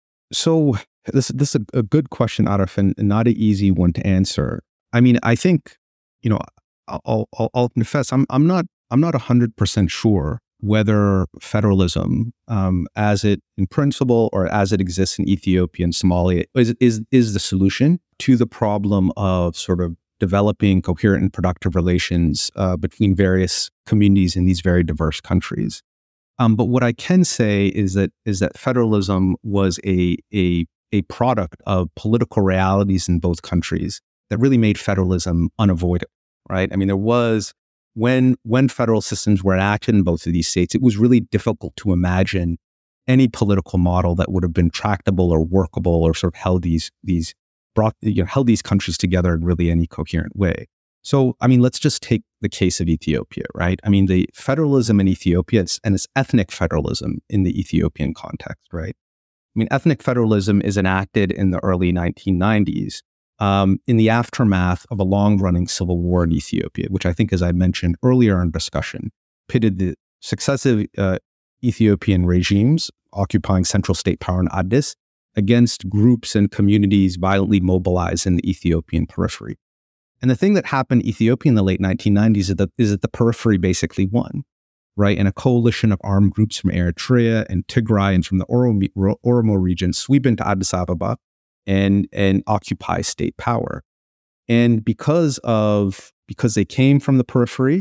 So this this is a, a good question, Arif, and not an easy one to answer. I mean, I think, you know, I'll I'll, I'll confess, I'm I'm not I'm not a hundred percent sure whether federalism, um, as it in principle or as it exists in Ethiopia and Somalia, is is is the solution to the problem of sort of developing coherent and productive relations uh, between various communities in these very diverse countries. Um, but what I can say is that is that federalism was a a a product of political realities in both countries that really made federalism unavoidable. Right? I mean, there was when when federal systems were enacted in both of these states, it was really difficult to imagine any political model that would have been tractable or workable or sort of held these these brought you know, held these countries together in really any coherent way. So, I mean, let's just take the case of Ethiopia, right? I mean, the federalism in Ethiopia and it's ethnic federalism in the Ethiopian context, right? I mean, ethnic federalism is enacted in the early nineteen nineties um, in the aftermath of a long-running civil war in Ethiopia, which I think, as I mentioned earlier in discussion, pitted the successive uh, Ethiopian regimes occupying central state power in Addis against groups and communities violently mobilized in the Ethiopian periphery. And the thing that happened in Ethiopia in the late nineteen nineties is that, is that the periphery basically won, right? And a coalition of armed groups from Eritrea and Tigray and from the Oromo, Oromo region sweep into Addis Ababa and, and occupy state power. And because of because they came from the periphery,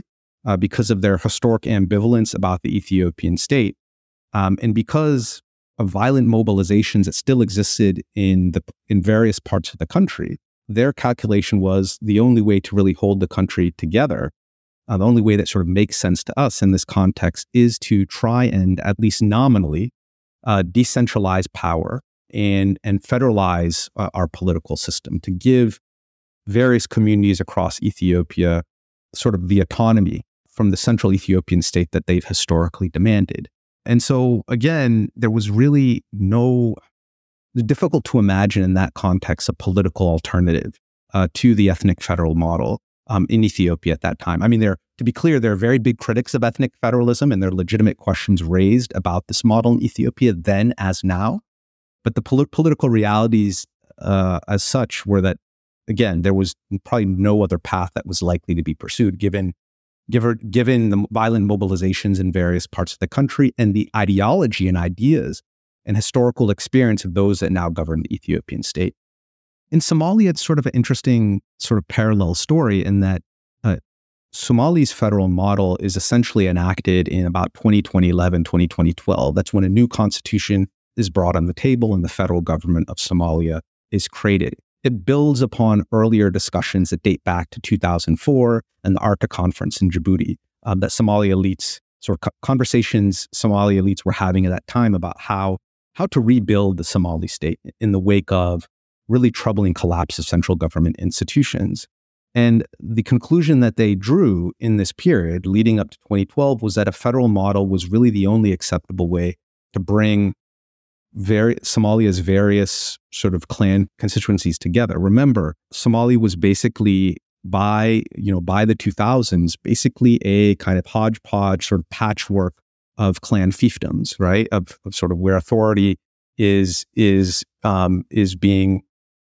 uh, because of their historic ambivalence about the Ethiopian state, um, and because of violent mobilizations that still existed in the in various parts of the country. Their calculation was the only way to really hold the country together, uh, the only way that sort of makes sense to us in this context, is to try and, at least nominally, uh, decentralize power and and federalize uh, our political system, to give various communities across Ethiopia sort of the autonomy from the central Ethiopian state that they've historically demanded. And so, again, there was really no, it's difficult to imagine in that context a political alternative uh, to the ethnic federal model um, in Ethiopia at that time. I mean, there, to be clear, there are very big critics of ethnic federalism, and there are legitimate questions raised about this model in Ethiopia then as now. But the pol- political realities uh, as such were that, again, there was probably no other path that was likely to be pursued, given given, given the violent mobilizations in various parts of the country and the ideology and ideas and historical experience of those that now govern the Ethiopian state. In Somalia, it's sort of an interesting sort of parallel story in that uh, Somali's federal model is essentially enacted in about twenty eleven, twenty twelve. That's when a new constitution is brought on the table and the federal government of Somalia is created. It builds upon earlier discussions that date back to two thousand four and the Arctic Conference in Djibouti, um, that Somali elites, sort of conversations Somali elites were having at that time about how, how to rebuild the Somali state in the wake of really troubling collapse of central government institutions. And the conclusion that they drew in this period leading up to twenty twelve was that a federal model was really the only acceptable way to bring Very, Somalia's various sort of clan constituencies together. Remember, Somalia was basically by, you know, by the two thousands, basically a kind of hodgepodge sort of patchwork of clan fiefdoms, right? Of, of sort of where authority is is um, is being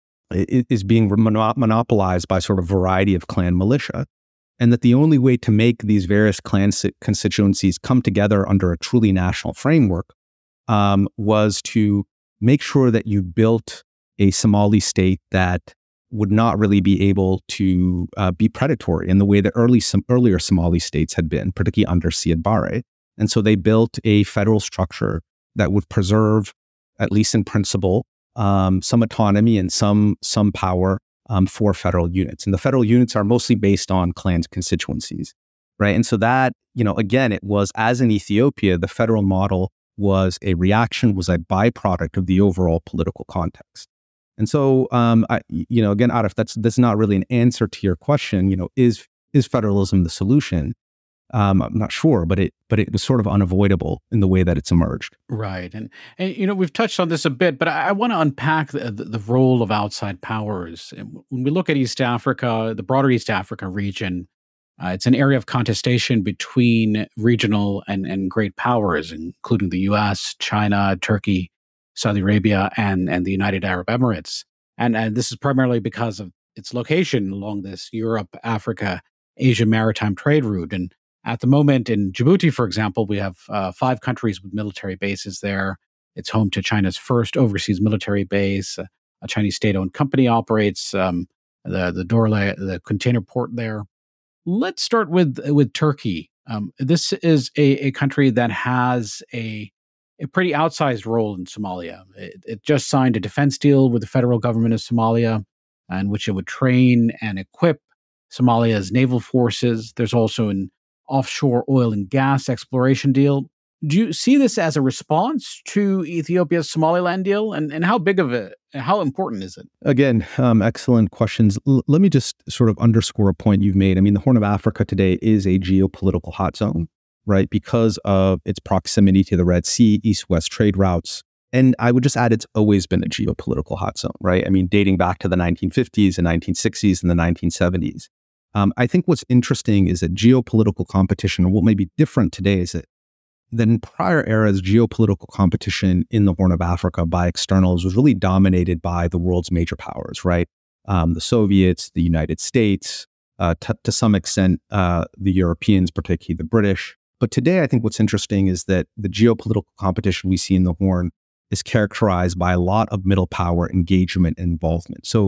is being mono- monopolized by sort of variety of clan militia, and that the only way to make these various clan constituencies come together under a truly national framework Um, was to make sure that you built a Somali state that would not really be able to uh, be predatory in the way that early some earlier Somali states had been, particularly under Siad Barre. And so they built a federal structure that would preserve, at least in principle, um, some autonomy and some some power um, for federal units. And the federal units are mostly based on clan constituencies, right? And so that, you know, again, it was, as in Ethiopia, the federal model was a reaction, was a byproduct of the overall political context. And so, um, I, you know, again, Arif, that's that's not really an answer to your question. You know, is is federalism the solution? Um, I'm not sure, but it but it was sort of unavoidable in the way that it's emerged. Right, and and you know, we've touched on this a bit, but I, I want to unpack the, the the role of outside powers. And when we look at East Africa, the broader East Africa region, Uh, it's an area of contestation between regional and, and great powers, including the U S, China, Turkey, Saudi Arabia, and, and the United Arab Emirates. And, and this is primarily because of its location along this Europe, Africa, Asia maritime trade route. And at the moment in Djibouti, for example, we have uh, five countries with military bases there. It's home to China's first overseas military base. Uh, a Chinese state-owned company operates um, the, the Dorle, the container port there. Let's start with with Turkey. Um, this is a, a country that has a a pretty outsized role in Somalia. It, it just signed a defense deal with the federal government of Somalia, in which it would train and equip Somalia's naval forces. There's also an offshore oil and gas exploration deal. Do you see this as a response to Ethiopia's Somaliland deal? And, and how big of a, how important is it? Again, um, excellent questions. L- let me just sort of underscore a point you've made. I mean, the Horn of Africa today is a geopolitical hot zone, right? Because of its proximity to the Red Sea, east-west trade routes. And I would just add, it's always been a geopolitical hot zone, right? I mean, dating back to the nineteen fifties and nineteen sixties and the nineteen seventies. Um, I think what's interesting is that geopolitical competition, or what may be different today, is that that in prior eras, geopolitical competition in the Horn of Africa by externals was really dominated by the world's major powers, right? Um, the Soviets, the United States, uh, t- to some extent, uh, the Europeans, particularly the British. But today, I think what's interesting is that the geopolitical competition we see in the Horn is characterized by a lot of middle power engagement and involvement. So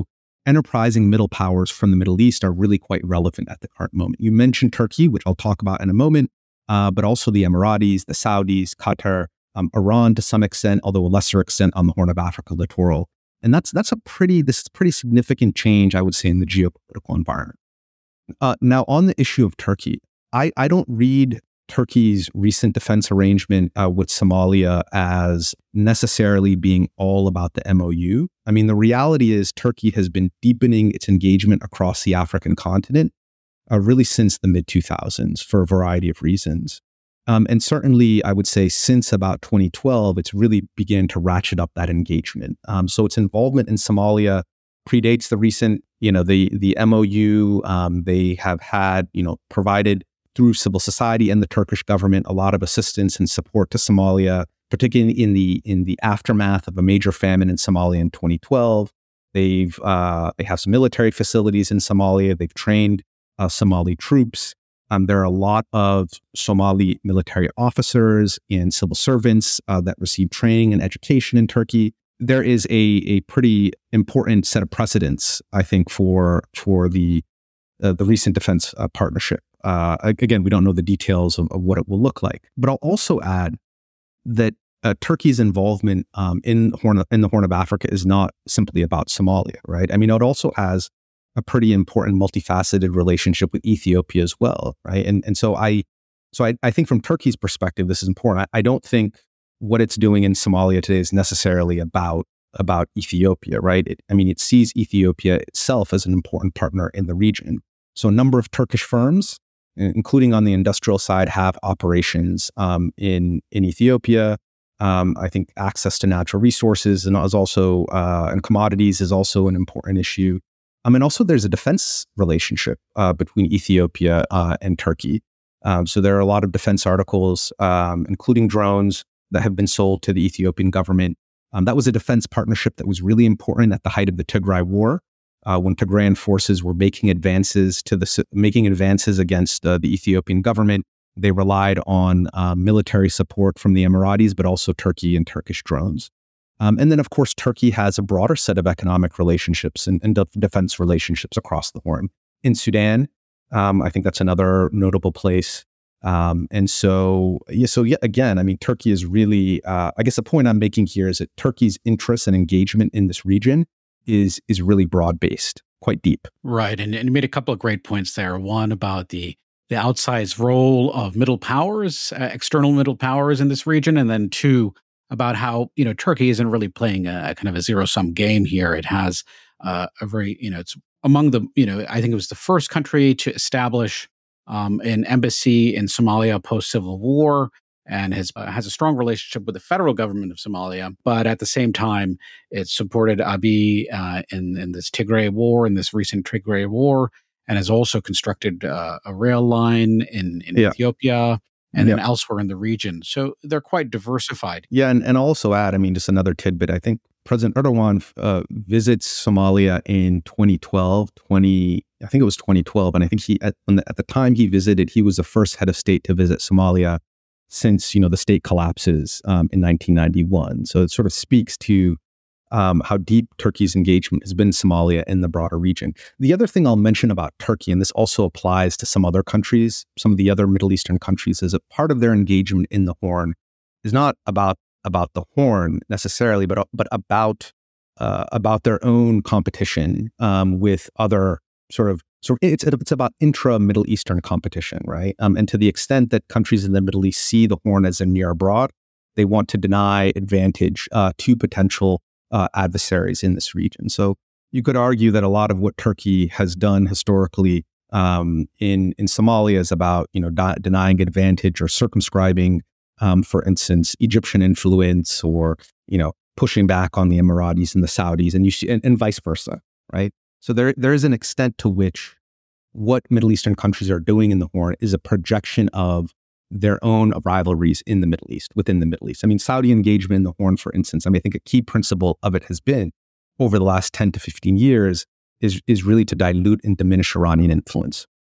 enterprising middle powers from the Middle East are really quite relevant at the current moment. You mentioned Turkey, which I'll talk about in a moment, uh, but also the Emiratis, the Saudis, Qatar, um, Iran to some extent, although a lesser extent on the Horn of Africa littoral. And that's that's a pretty, this is a pretty significant change, I would say, in the geopolitical environment. Uh, now, on the issue of Turkey, I, I don't read Turkey's recent defense arrangement uh, with Somalia as necessarily being all about the M O U. I mean, the reality is Turkey has been deepening its engagement across the African continent uh, really since the mid two thousands for a variety of reasons. Um, and certainly, I would say since about twenty twelve, it's really began to ratchet up that engagement. Um, so its involvement in Somalia predates the recent, you know, the the M O U. Um, they have had, you know, provided through civil society and the Turkish government a lot of assistance and support to Somalia, particularly in the in the aftermath of a major famine in Somalia in twenty twelve. They've uh, they have some military facilities in Somalia. They've trained uh, Somali troops. Um, there are a lot of Somali military officers and civil servants uh, that receive training and education in Turkey. There is a a pretty important set of precedents, I think, for for the uh, the recent defense uh, partnership. Uh, again, we don't know the details of, of what it will look like, but I'll also add that uh, Turkey's involvement um, in the Horn of, in the Horn of Africa is not simply about Somalia, right? I mean, it also has a pretty important multifaceted relationship with Ethiopia as well, right? And and so I, so I, I think from Turkey's perspective, this is important. I, I don't think what it's doing in Somalia today is necessarily about about Ethiopia, right? It, I mean, it sees Ethiopia itself as an important partner in the region. So a number of Turkish firms, including on the industrial side, have operations um, in in Ethiopia. Um, I think access to natural resources and is also uh, and commodities is also an important issue. I mean, also there's a defense relationship uh, between Ethiopia uh, and Turkey. Um, so there are a lot of defense articles, um, including drones, that have been sold to the Ethiopian government. Um, that was a defense partnership that was really important at the height of the Tigray War, uh, when Tigrayan forces were making advances to the making advances against uh, the Ethiopian government. They relied on uh, military support from the Emiratis, but also Turkey and Turkish drones. Um, and then, of course, Turkey has a broader set of economic relationships and, and de- defense relationships across the Horn. In Sudan, um, I think that's another notable place. Um, and so, yeah, so yet again, I mean, Turkey is really, uh, I guess the point I'm making here is that Turkey's interest and engagement in this region is is really broad-based, quite deep. Right. And, and you made a couple of great points there. One about the the outsized role of middle powers, uh, external middle powers in this region, and then two, about how, you know, Turkey isn't really playing a kind of a zero-sum game here. It has uh, a very, you know, it's among the, you know, I think it was the first country to establish um, an embassy in Somalia post-Civil War, and has uh, has a strong relationship with the federal government of Somalia. But at the same time, it supported Abiy uh, in, in this Tigray War, in this recent Tigray War, and has also constructed uh, a rail line in, in yeah. Ethiopia, and yeah. then elsewhere in the region. So they're quite diversified. Yeah, and, and I'll also add, I mean, just another tidbit, I think President Erdogan uh, visits Somalia in twenty twelve, twenty, I think it was twenty twelve, and I think he, at, the, at the time he visited, he was the first head of state to visit Somalia since, you know, the state collapses um, in nineteen ninety-one. So it sort of speaks to um, how deep Turkey's engagement has been in Somalia and the broader region. The other thing I'll mention about Turkey, and this also applies to some other countries, some of the other Middle Eastern countries, is that part of their engagement in the Horn is not about about the Horn necessarily, but but about uh, about their own competition um, with other sort of so it's it's about intra Middle Eastern competition, right? Um, and to the extent that countries in the Middle East see the Horn as a near abroad, they want to deny advantage uh, to potential uh, adversaries in this region. So you could argue that a lot of what Turkey has done historically um, in in Somalia is about, you know, di- denying advantage or circumscribing, um, for instance, Egyptian influence, or, you know, pushing back on the Emiratis and the Saudis, and you see, and, and vice versa, right? So there there is an extent to which what Middle Eastern countries are doing in the Horn is a projection of their own rivalries in the Middle East, within the Middle East. I mean, Saudi engagement in the Horn, for instance, I mean, I think a key principle of it has been over the last ten to fifteen years is, is really to dilute and diminish Iranian influence.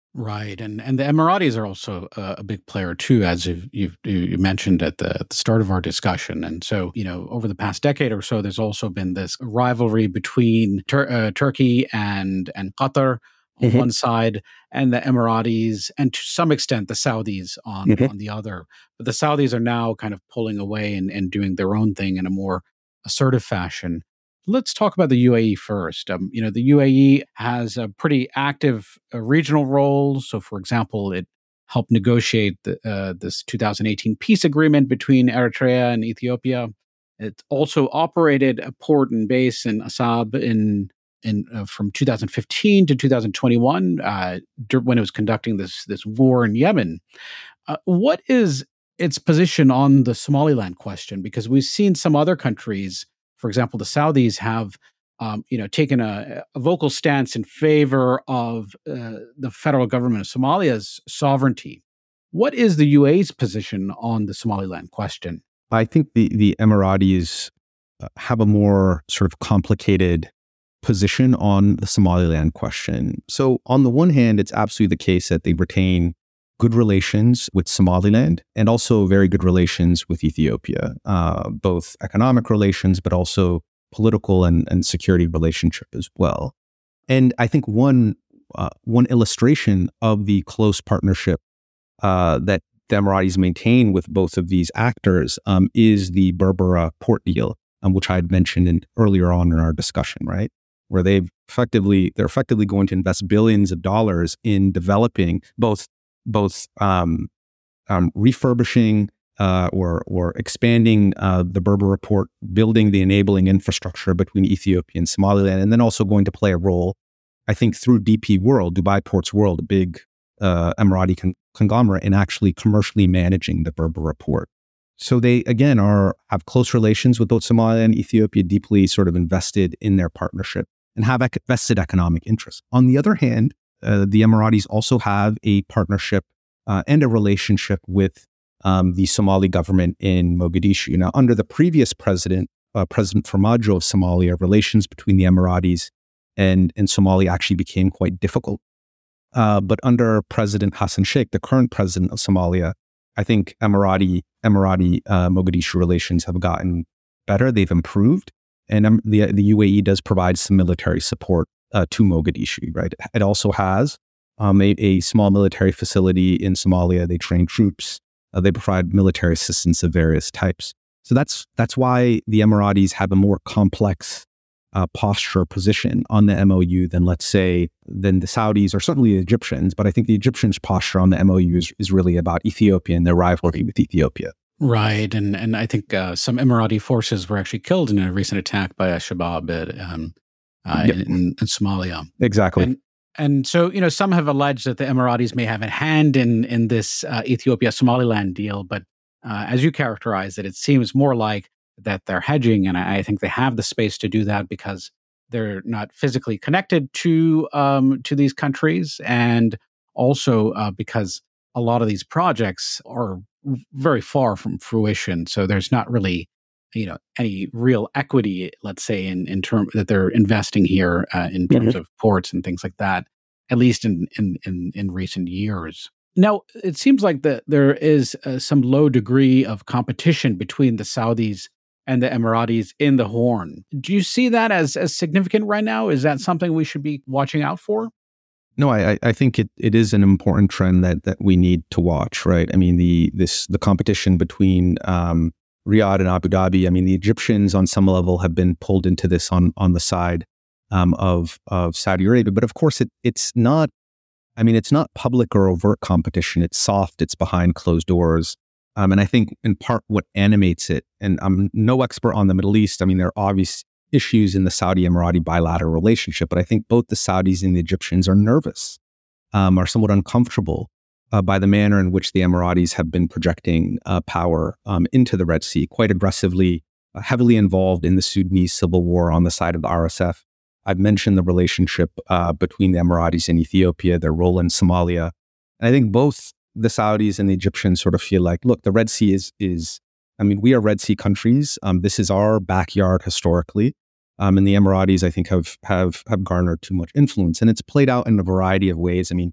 Right, and and the Emiratis are also a, a big player too, as you've, you've you mentioned at the, at the start of our discussion. And so, you know, over the past decade or so, there's also been this rivalry between Tur- uh, Turkey and and Qatar on hmm one side, and the Emiratis, and to some extent the Saudis on hmm on the other. But the Saudis are now kind of pulling away and, and doing their own thing in a more assertive fashion. Let's talk about the U A E first. Um, you know, the U A E has a pretty active uh, regional role. So, for example, it helped negotiate the, uh, this two thousand eighteen peace agreement between Eritrea and Ethiopia. It also operated a port and base in Assab in in uh, from two thousand fifteen to two thousand twenty-one, uh, dur- when it was conducting this this war in Yemen. Uh, what is its position on the Somaliland question? Because we've seen some other countries, for example, the Saudis, have um, you know taken a, a vocal stance in favor of uh, the federal government of Somalia's sovereignty. What is the U A E's position on the Somaliland question? I think the the Emiratis uh, have a more sort of complicated position on the Somaliland question. So on the one hand, it's absolutely the case that they retain good relations with Somaliland and also very good relations with Ethiopia, uh, both economic relations, but also political and, and security relationship as well. And I think one uh, one illustration of the close partnership uh, that the Emiratis maintain with both of these actors um, is the Berbera port deal, um, which I had mentioned in, earlier on in our discussion, right? Where they've effectively they're effectively going to invest billions of dollars in developing both both um, um, refurbishing uh, or or expanding uh, the Berbera port, building the enabling infrastructure between Ethiopia and Somaliland, and then also going to play a role, I think, through D P World, Dubai Ports World, a big uh, Emirati con- conglomerate, in actually commercially managing the Berbera port. So they, again, are have close relations with both Somalia and Ethiopia, deeply sort of invested in their partnership and have ec- vested economic interests. On the other hand, uh, the Emiratis also have a partnership uh, and a relationship with um, the Somali government in Mogadishu. Now, under the previous president, uh, President Farmajo of Somalia, relations between the Emiratis and, and Somalia actually became quite difficult. Uh, but under President Hassan Sheikh, the current president of Somalia, I think Emirati Emirati uh, Mogadishu relations have gotten better. They've improved, and um, the the U A E does provide some military support uh, to Mogadishu. Right, it also has um, a, a small military facility in Somalia. They train troops. Uh, they provide military assistance of various types. So that's that's why the Emiratis have a more complex Uh, posture position on the M O U than, let's say, than the Saudis or certainly the Egyptians. But I think the Egyptians' posture on the M O U is, is really about Ethiopia and their rivalry with Ethiopia. Right, and and I think uh, some Emirati forces were actually killed in a recent attack by Al-Shabaab at, um, uh, Yep. in, in Somalia. Exactly. And and so, you know, some have alleged that the Emiratis may have a hand in in this uh, Ethiopia-Somaliland deal, but uh, as you characterize it, it seems more like that they're hedging, and I, I think they have the space to do that because they're not physically connected to um, to these countries, and also uh, because a lot of these projects are very far from fruition. So there's not really, you know, any real equity, let's say, in in term that they're investing here uh, in terms Mhm. of ports and things like that, at least in in in, in recent years. Now, it seems like that there is uh, some low degree of competition between the Saudis and the Emiratis in the Horn. Do you see that as as significant right now? Is that something we should be watching out for? No, I, I think it, it is an important trend that that we need to watch, right? I mean, the this the competition between um, Riyadh and Abu Dhabi. I mean, the Egyptians on some level have been pulled into this on on the side um, of of Saudi Arabia, but of course, it it's not. I mean, it's not public or overt competition. It's soft. It's behind closed doors. Um, and I think in part what animates it, and I'm no expert on the Middle East. I mean, there are obvious issues in the Saudi-Emirati bilateral relationship, but I think both the Saudis and the Egyptians are nervous, um, are somewhat uncomfortable uh, by the manner in which the Emiratis have been projecting uh, power um, into the Red Sea, quite aggressively, uh, heavily involved in the Sudanese civil war on the side of the R S F. I've mentioned the relationship uh, between the Emiratis and Ethiopia, their role in Somalia. And I think both the Saudis and the Egyptians sort of feel like, look, the Red Sea is, is I mean, we are Red Sea countries. Um, this is our backyard historically. Um, and the Emiratis, I think, have, have, have garnered too much influence. And it's played out in a variety of ways. I mean,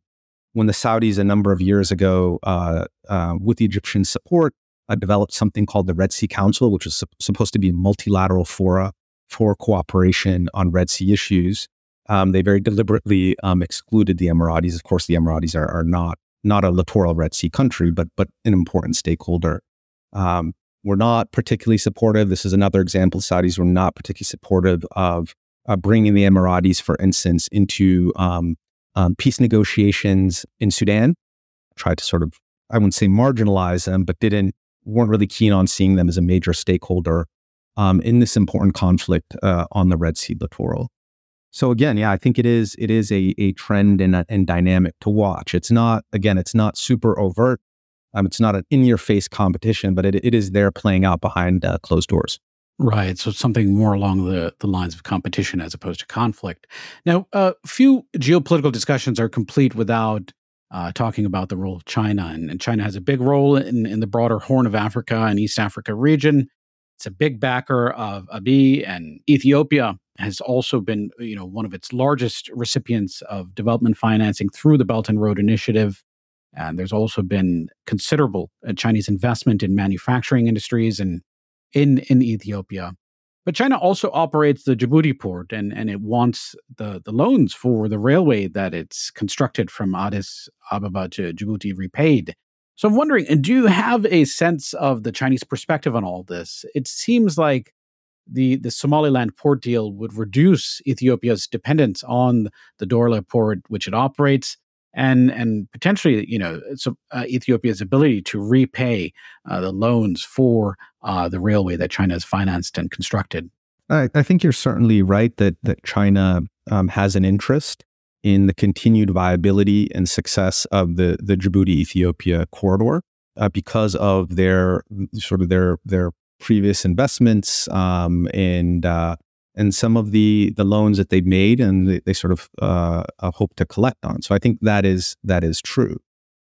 when the Saudis a number of years ago, uh, uh, with the Egyptian support, uh, developed something called the Red Sea Council, which is su- supposed to be a multilateral fora for cooperation on Red Sea issues. Um, they very deliberately um, excluded the Emiratis. Of course, the Emiratis are, are not not a littoral Red Sea country, but but an important stakeholder. Um, we're not particularly supportive. This is another example. Saudis were not particularly supportive of uh, bringing the Emiratis, for instance, into um, um, peace negotiations in Sudan. Tried to sort of, I wouldn't say marginalize them, but didn't weren't really keen on seeing them as a major stakeholder um, in this important conflict uh, on the Red Sea littoral. So again, yeah, I think it is it is a a trend and, a, and dynamic to watch. It's not, again, it's not super overt. Um, it's not an in-your-face competition, but it it is there playing out behind uh, closed doors. Right. So something more along the, the lines of competition as opposed to conflict. Now, uh, few geopolitical discussions are complete without uh, talking about the role of China. And, and China has a big role in, in the broader Horn of Africa and East Africa region. It's a big backer of Abiy, and Ethiopia has also been, you know, one of its largest recipients of development financing through the Belt and Road Initiative. And there's also been considerable uh, Chinese investment in manufacturing industries and in, in Ethiopia. But China also operates the Djibouti port, and, and it wants the, the loans for the railway that it's constructed from Addis Ababa to Djibouti repaid. So I'm wondering, do you have a sense of the Chinese perspective on all this? It seems like the, the Somaliland port deal would reduce Ethiopia's dependence on the Dorle port, which it operates, and and potentially, you know, so, uh, Ethiopia's ability to repay uh, the loans for uh, the railway that China has financed and constructed. I, I think you're certainly right that that China um, has an interest in the continued viability and success of the the Djibouti-Ethiopia corridor uh, because of their sort of their their previous investments um, and uh, and some of the the loans that they've made and they, they sort of uh, uh, hope to collect on. So I think that is that is true.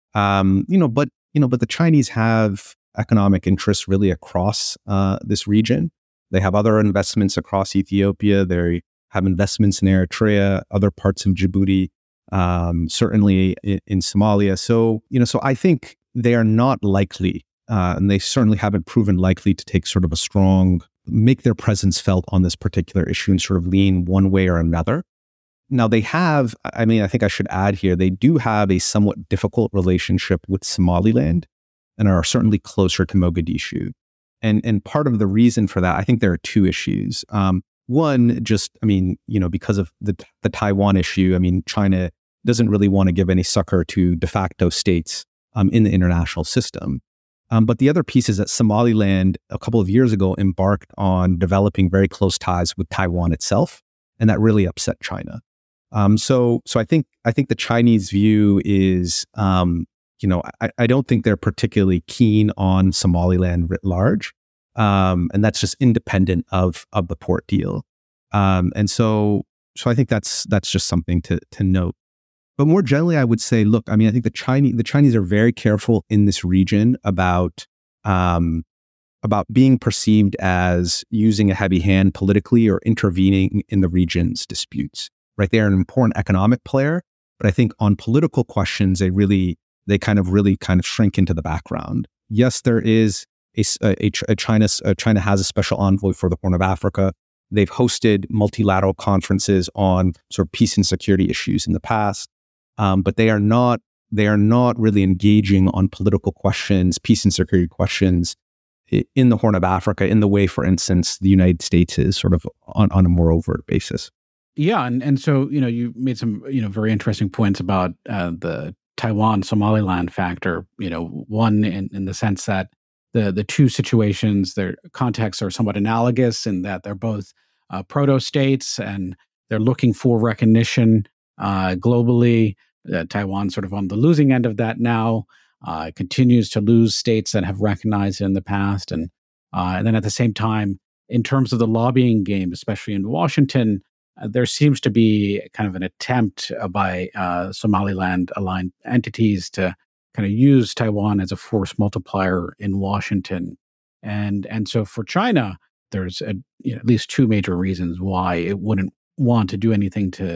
Um, you know, but you know, but the Chinese have economic interests really across uh, this region. They have other investments across Ethiopia. They have investments in Eritrea, other parts of Djibouti, um, certainly in, in Somalia. So you know, so I think they are not likely, uh, and they certainly haven't proven likely to take sort of a strong, make their presence felt on this particular issue and sort of lean one way or another. Now they have, I mean, I think I should add here, they do have a somewhat difficult relationship with Somaliland and are certainly closer to Mogadishu. And and part of the reason for that, I think there are two issues. Um, one, just, I mean, you know, because of the the Taiwan issue, I mean, China doesn't really want to give any succor to de facto states um, in the international system. Um, but the other piece is that Somaliland, a couple of years ago, embarked on developing very close ties with Taiwan itself, and that really upset China. Um, so, so I think I think the Chinese view is, um, you know, I, I don't think they're particularly keen on Somaliland writ large, um, and that's just independent of of the port deal. Um, and so, so I think that's that's just something to to note. But more generally, I would say, look, I mean, I think the Chinese the Chinese are very careful in this region about um, about being perceived as using a heavy hand politically or intervening in the region's disputes. Right, they are an important economic player, but I think on political questions, they really they kind of really kind of shrink into the background. Yes, there is a, a, a China a China has a special envoy for the Horn of Africa. They've hosted multilateral conferences on sort of peace and security issues in the past. Um, but they are not they are not really engaging on political questions, peace and security questions in the Horn of Africa in the way, for instance, the United States is sort of on, on a more overt basis. Yeah, and, and so, you know, you made some, you know, very interesting points about uh, the Taiwan-Somaliland factor, you know, one in, in the sense that the the two situations, their contexts are somewhat analogous in that they're both uh, proto-states and they're looking for recognition uh, globally. Uh, Taiwan sort of on the losing end of that now, uh, continues to lose states that have recognized it in the past. And, uh, and then at the same time, in terms of the lobbying game, especially in Washington, uh, there seems to be kind of an attempt uh, by uh, Somaliland-aligned entities to kind of use Taiwan as a force multiplier in Washington. And, and so for China, there's a, you know, at least two major reasons why it wouldn't want to do anything to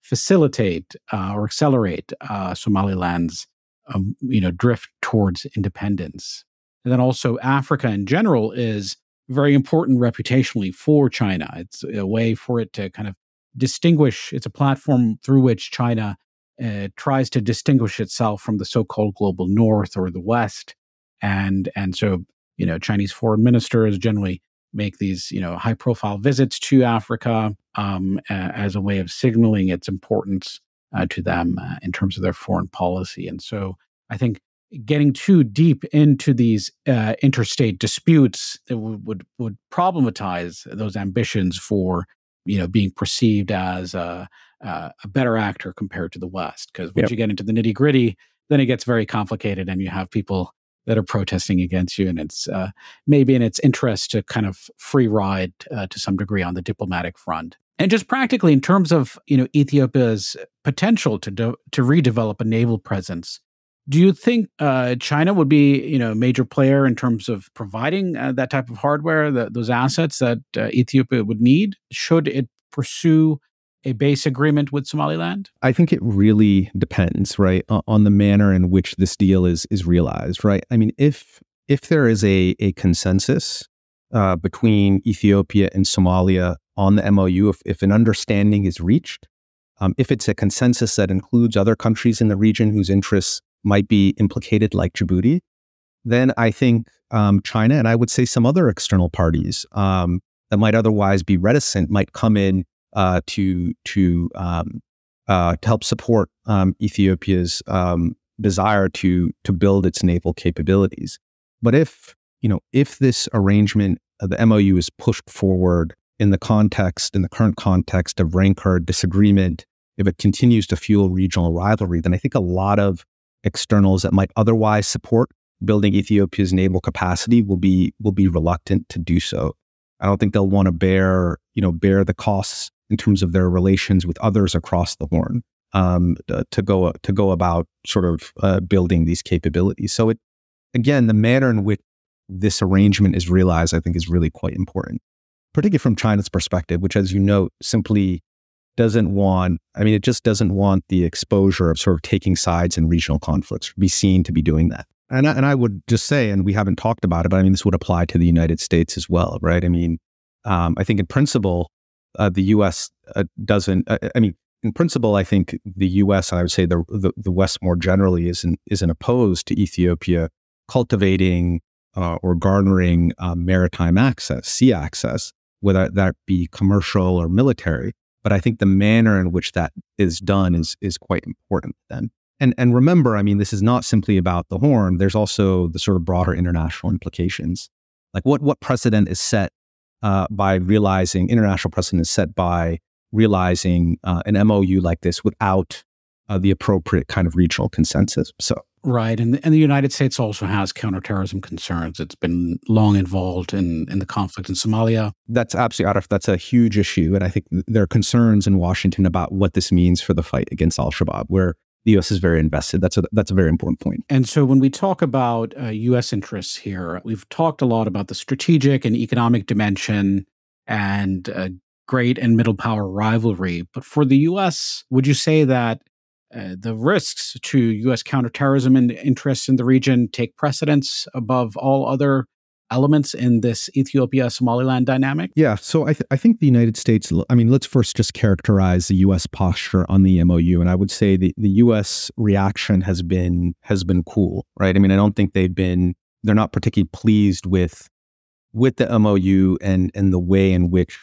facilitate uh, or accelerate uh, Somaliland's um, you know drift towards independence. And then also Africa in general is very important reputationally for China. It's a way for it to kind of distinguish. It's a platform through which China uh, tries to distinguish itself from the so-called global North or the West. And and so, you know, Chinese foreign ministers generally make these, you know, high-profile visits to Africa um, uh, as a way of signaling its importance uh, to them uh, in terms of their foreign policy. And so I think getting too deep into these uh, interstate disputes that w- would would problematize those ambitions for, you know, being perceived as a, a, a better actor compared to the West. Because once Yep. you get into the nitty gritty, then it gets very complicated, and you have people that are protesting against you, and it's uh, maybe in its interest to kind of free ride uh, to some degree on the diplomatic front. And just practically, in terms of, you know, Ethiopia's potential to do, to redevelop a naval presence, do you think uh, China would be, you know, a major player in terms of providing uh, that type of hardware, the, those assets that uh, Ethiopia would need, should it pursue a base agreement with Somaliland? I think it really depends, right, o- on the manner in which this deal is is realized, right? I mean, if if there is a a consensus uh, between Ethiopia and Somalia on the M O U, if if an understanding is reached, um, if it's a consensus that includes other countries in the region whose interests might be implicated, like Djibouti, then I think um, China, and I would say some other external parties um, that might otherwise be reticent, might come in uh, to to um, uh, to help support um, Ethiopia's um, desire to to build its naval capabilities. But if you know if this arrangement, uh, the M O U, is pushed forward in the context, in the current context of rancor, disagreement, if it continues to fuel regional rivalry, then I think a lot of externals that might otherwise support building Ethiopia's naval capacity will be will be reluctant to do so. I don't think they'll want to bear, you know, bear the costs in terms of their relations with others across the Horn um, to go to go about sort of uh, building these capabilities. So it again, the manner in which this arrangement is realized, I think, is really quite important, particularly from China's perspective, which, as you note, simply doesn't want, I mean, it just doesn't want the exposure of sort of taking sides in regional conflicts, be seen to be doing that. And I, and I would just say, and we haven't talked about it, but I mean, this would apply to the United States as well, right? I mean, um, I think in principle, uh, the U S uh, doesn't, uh, I mean, in principle, I think the U S, and I would say the, the, the West more generally, isn't, isn't opposed to Ethiopia cultivating uh, or garnering uh, maritime access, sea access, whether that be commercial or military. But I think the manner in which that is done is is quite important then. And and remember, I mean, this is not simply about the Horn. There's also the sort of broader international implications. Like what what precedent is set uh, by realizing, international precedent is set by realizing uh, an M O U like this without uh, the appropriate kind of regional consensus. So Right. And, and the United States also has counterterrorism concerns. It's been long involved in, in the conflict in Somalia. That's absolutely, Arif, that's a huge issue. And I think there are concerns in Washington about what this means for the fight against al-Shabaab, where the U S is very invested. That's a, that's a very important point. And so when we talk about uh, U S interests here, we've talked a lot about the strategic and economic dimension and uh, great and middle power rivalry. But for the U S, would you say that Uh, the risks to U S counterterrorism and interests in the region take precedence above all other elements in this Ethiopia-Somaliland dynamic? Yeah, so I, th- I think the United States, I mean, let's first just characterize the U S posture on the M O U. And I would say the, the U S reaction has been has been cool, right? I mean, I don't think they've been, they're not particularly pleased with with the M O U and, and the way in which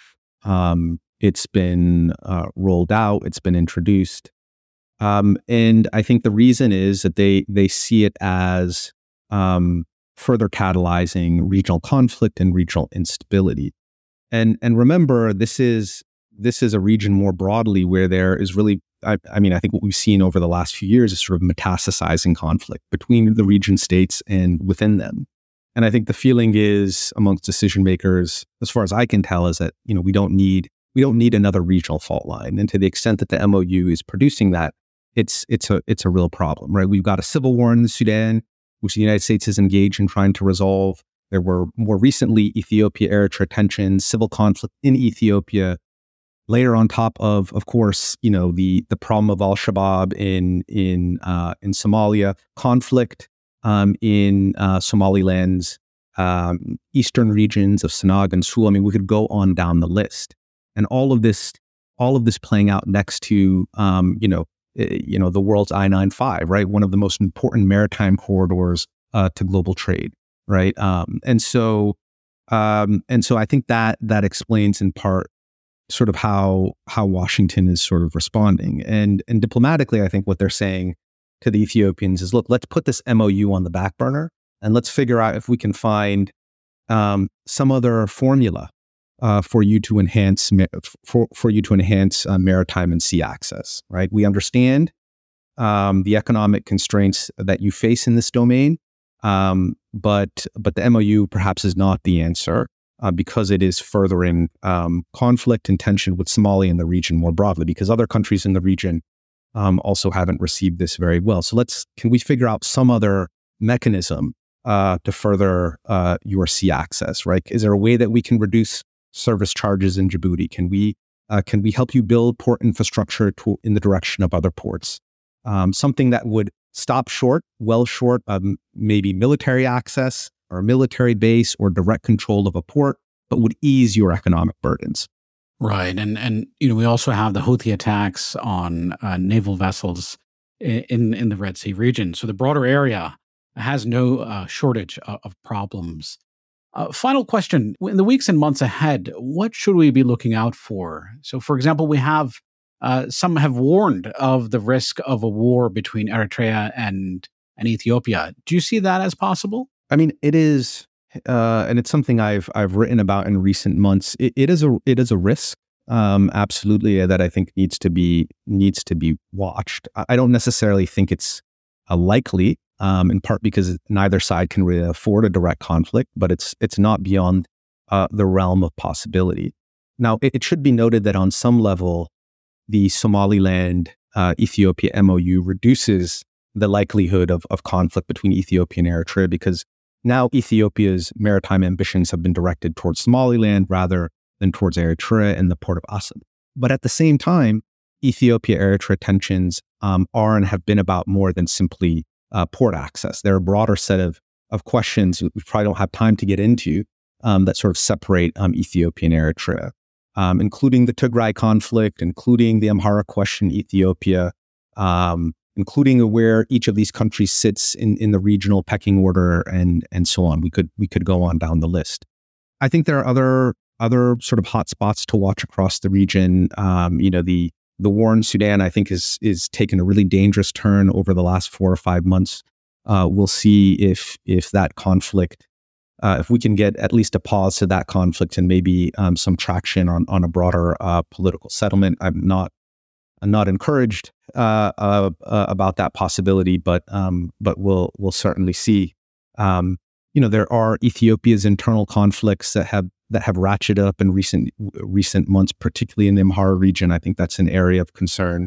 um, it's been uh, rolled out, it's been introduced. Um, and I think the reason is that they they see it as um, further catalyzing regional conflict and regional instability. And and remember, this is this is a region more broadly where there is really, I, I mean, I think what we've seen over the last few years is sort of metastasizing conflict between the region states and within them. And I think the feeling is amongst decision makers, as far as I can tell, is that, you know, we don't need we don't need another regional fault line. And to the extent that the M O U is producing that, it's it's a it's a real problem, right? We've got a civil war in the Sudan, which the United States is engaged in trying to resolve. There were more recently Ethiopia-Eritrea tensions, civil conflict in Ethiopia. Later on top of, of course, you know, the the problem of al-Shabaab in in uh, in Somalia, conflict um, in uh, Somaliland's um, eastern regions of Sanaag and Sul. I mean, we could go on down the list, and all of this, all of this playing out next to, um, you know, you know, the world's I ninety-five, right? One of the most important maritime corridors uh, to global trade, right? Um, and so, um, and so, I think that that explains in part sort of how how Washington is sort of responding. And and diplomatically, I think what they're saying to the Ethiopians is, look, let's put this M O U on the back burner and let's figure out if we can find um, some other formula uh, for you to enhance for for you to enhance uh, maritime and sea access. Right? We understand um, the economic constraints that you face in this domain, um, but but the M O U perhaps is not the answer. Uh, because it is furthering um, conflict and tension with Somalia and the region more broadly, because other countries in the region um, also haven't received this very well. So let's, can we figure out some other mechanism uh, to further uh, your sea access, right? Is there a way that we can reduce service charges in Djibouti? Can we uh, can we help you build port infrastructure to, in the direction of other ports? Um, something that would stop short, well short of maybe military access, or a military base or direct control of a port, but would ease your economic burdens. Right. And, and you know, we also have the Houthi attacks on uh, naval vessels in, in the Red Sea region. So the broader area has no uh, shortage of, of problems. Uh, final question. In the weeks and months ahead, what should we be looking out for? So, for example, we have, uh, some have warned of the risk of a war between Eritrea and, and Ethiopia. Do you see that as possible? I mean, it is, uh, and it's something I've I've written about in recent months. It, it is a it is a risk, um, absolutely, that I think needs to be needs to be watched. I don't necessarily think it's a likely, um, in part because neither side can really afford a direct conflict, but it's it's not beyond uh, the realm of possibility. Now, it, it should be noted that on some level, the Somaliland uh, Ethiopia M O U reduces the likelihood of of conflict between Ethiopia and Eritrea, because now Ethiopia's maritime ambitions have been directed towards Somaliland rather than towards Eritrea and the port of Assab. But at the same time, Ethiopia-Eritrea tensions um, are and have been about more than simply uh, port access. There are a broader set of, of questions we probably don't have time to get into um, that sort of separate um, Ethiopia and Eritrea, um, including the Tigray conflict, including the Amhara question in Ethiopia, um, including where each of these countries sits in, in the regional pecking order, and and so on. We could we could go on down the list. I think there are other other sort of hot spots to watch across the region. Um, you know, the the war in Sudan, I think, is is taken a really dangerous turn over the last four or five months. Uh, we'll see if if that conflict, uh, if we can get at least a pause to that conflict and maybe um, some traction on on a broader uh, political settlement. I'm not I'm not encouraged uh, uh, uh, about that possibility, but um, but we'll we'll certainly see. Um, you know, there are Ethiopia's internal conflicts that have that have ratcheted up in recent recent months, particularly in the Amhara region. I think that's an area of concern.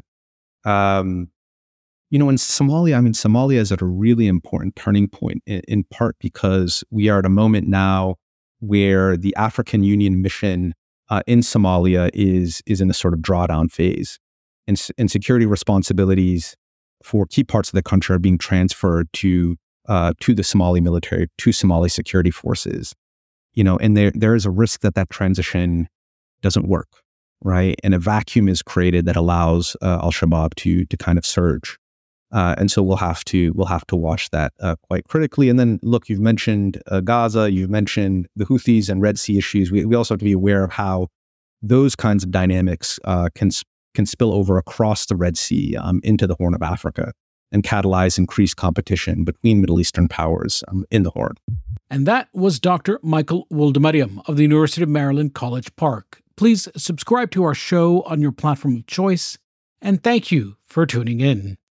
Um, you know, in Somalia, I mean, Somalia is at a really important turning point, in, in part because we are at a moment now where the African Union mission uh, in Somalia is is in a sort of drawdown phase. And, and security responsibilities for key parts of the country are being transferred to uh, to the Somali military, to Somali security forces. You know, and there there is a risk that that transition doesn't work, right? And a vacuum is created that allows uh, al-Shabaab to to kind of surge. Uh, and so we'll have to we'll have to watch that uh, quite critically. And then, look, you've mentioned uh, Gaza, you've mentioned the Houthis and Red Sea issues. We we also have to be aware of how those kinds of dynamics uh, can can spill over across the Red Sea um, into the Horn of Africa and catalyze increased competition between Middle Eastern powers um, in the Horn. And that was Doctor Michael Woldemariam of the University of Maryland, College Park. Please subscribe to our show on your platform of choice, and thank you for tuning in.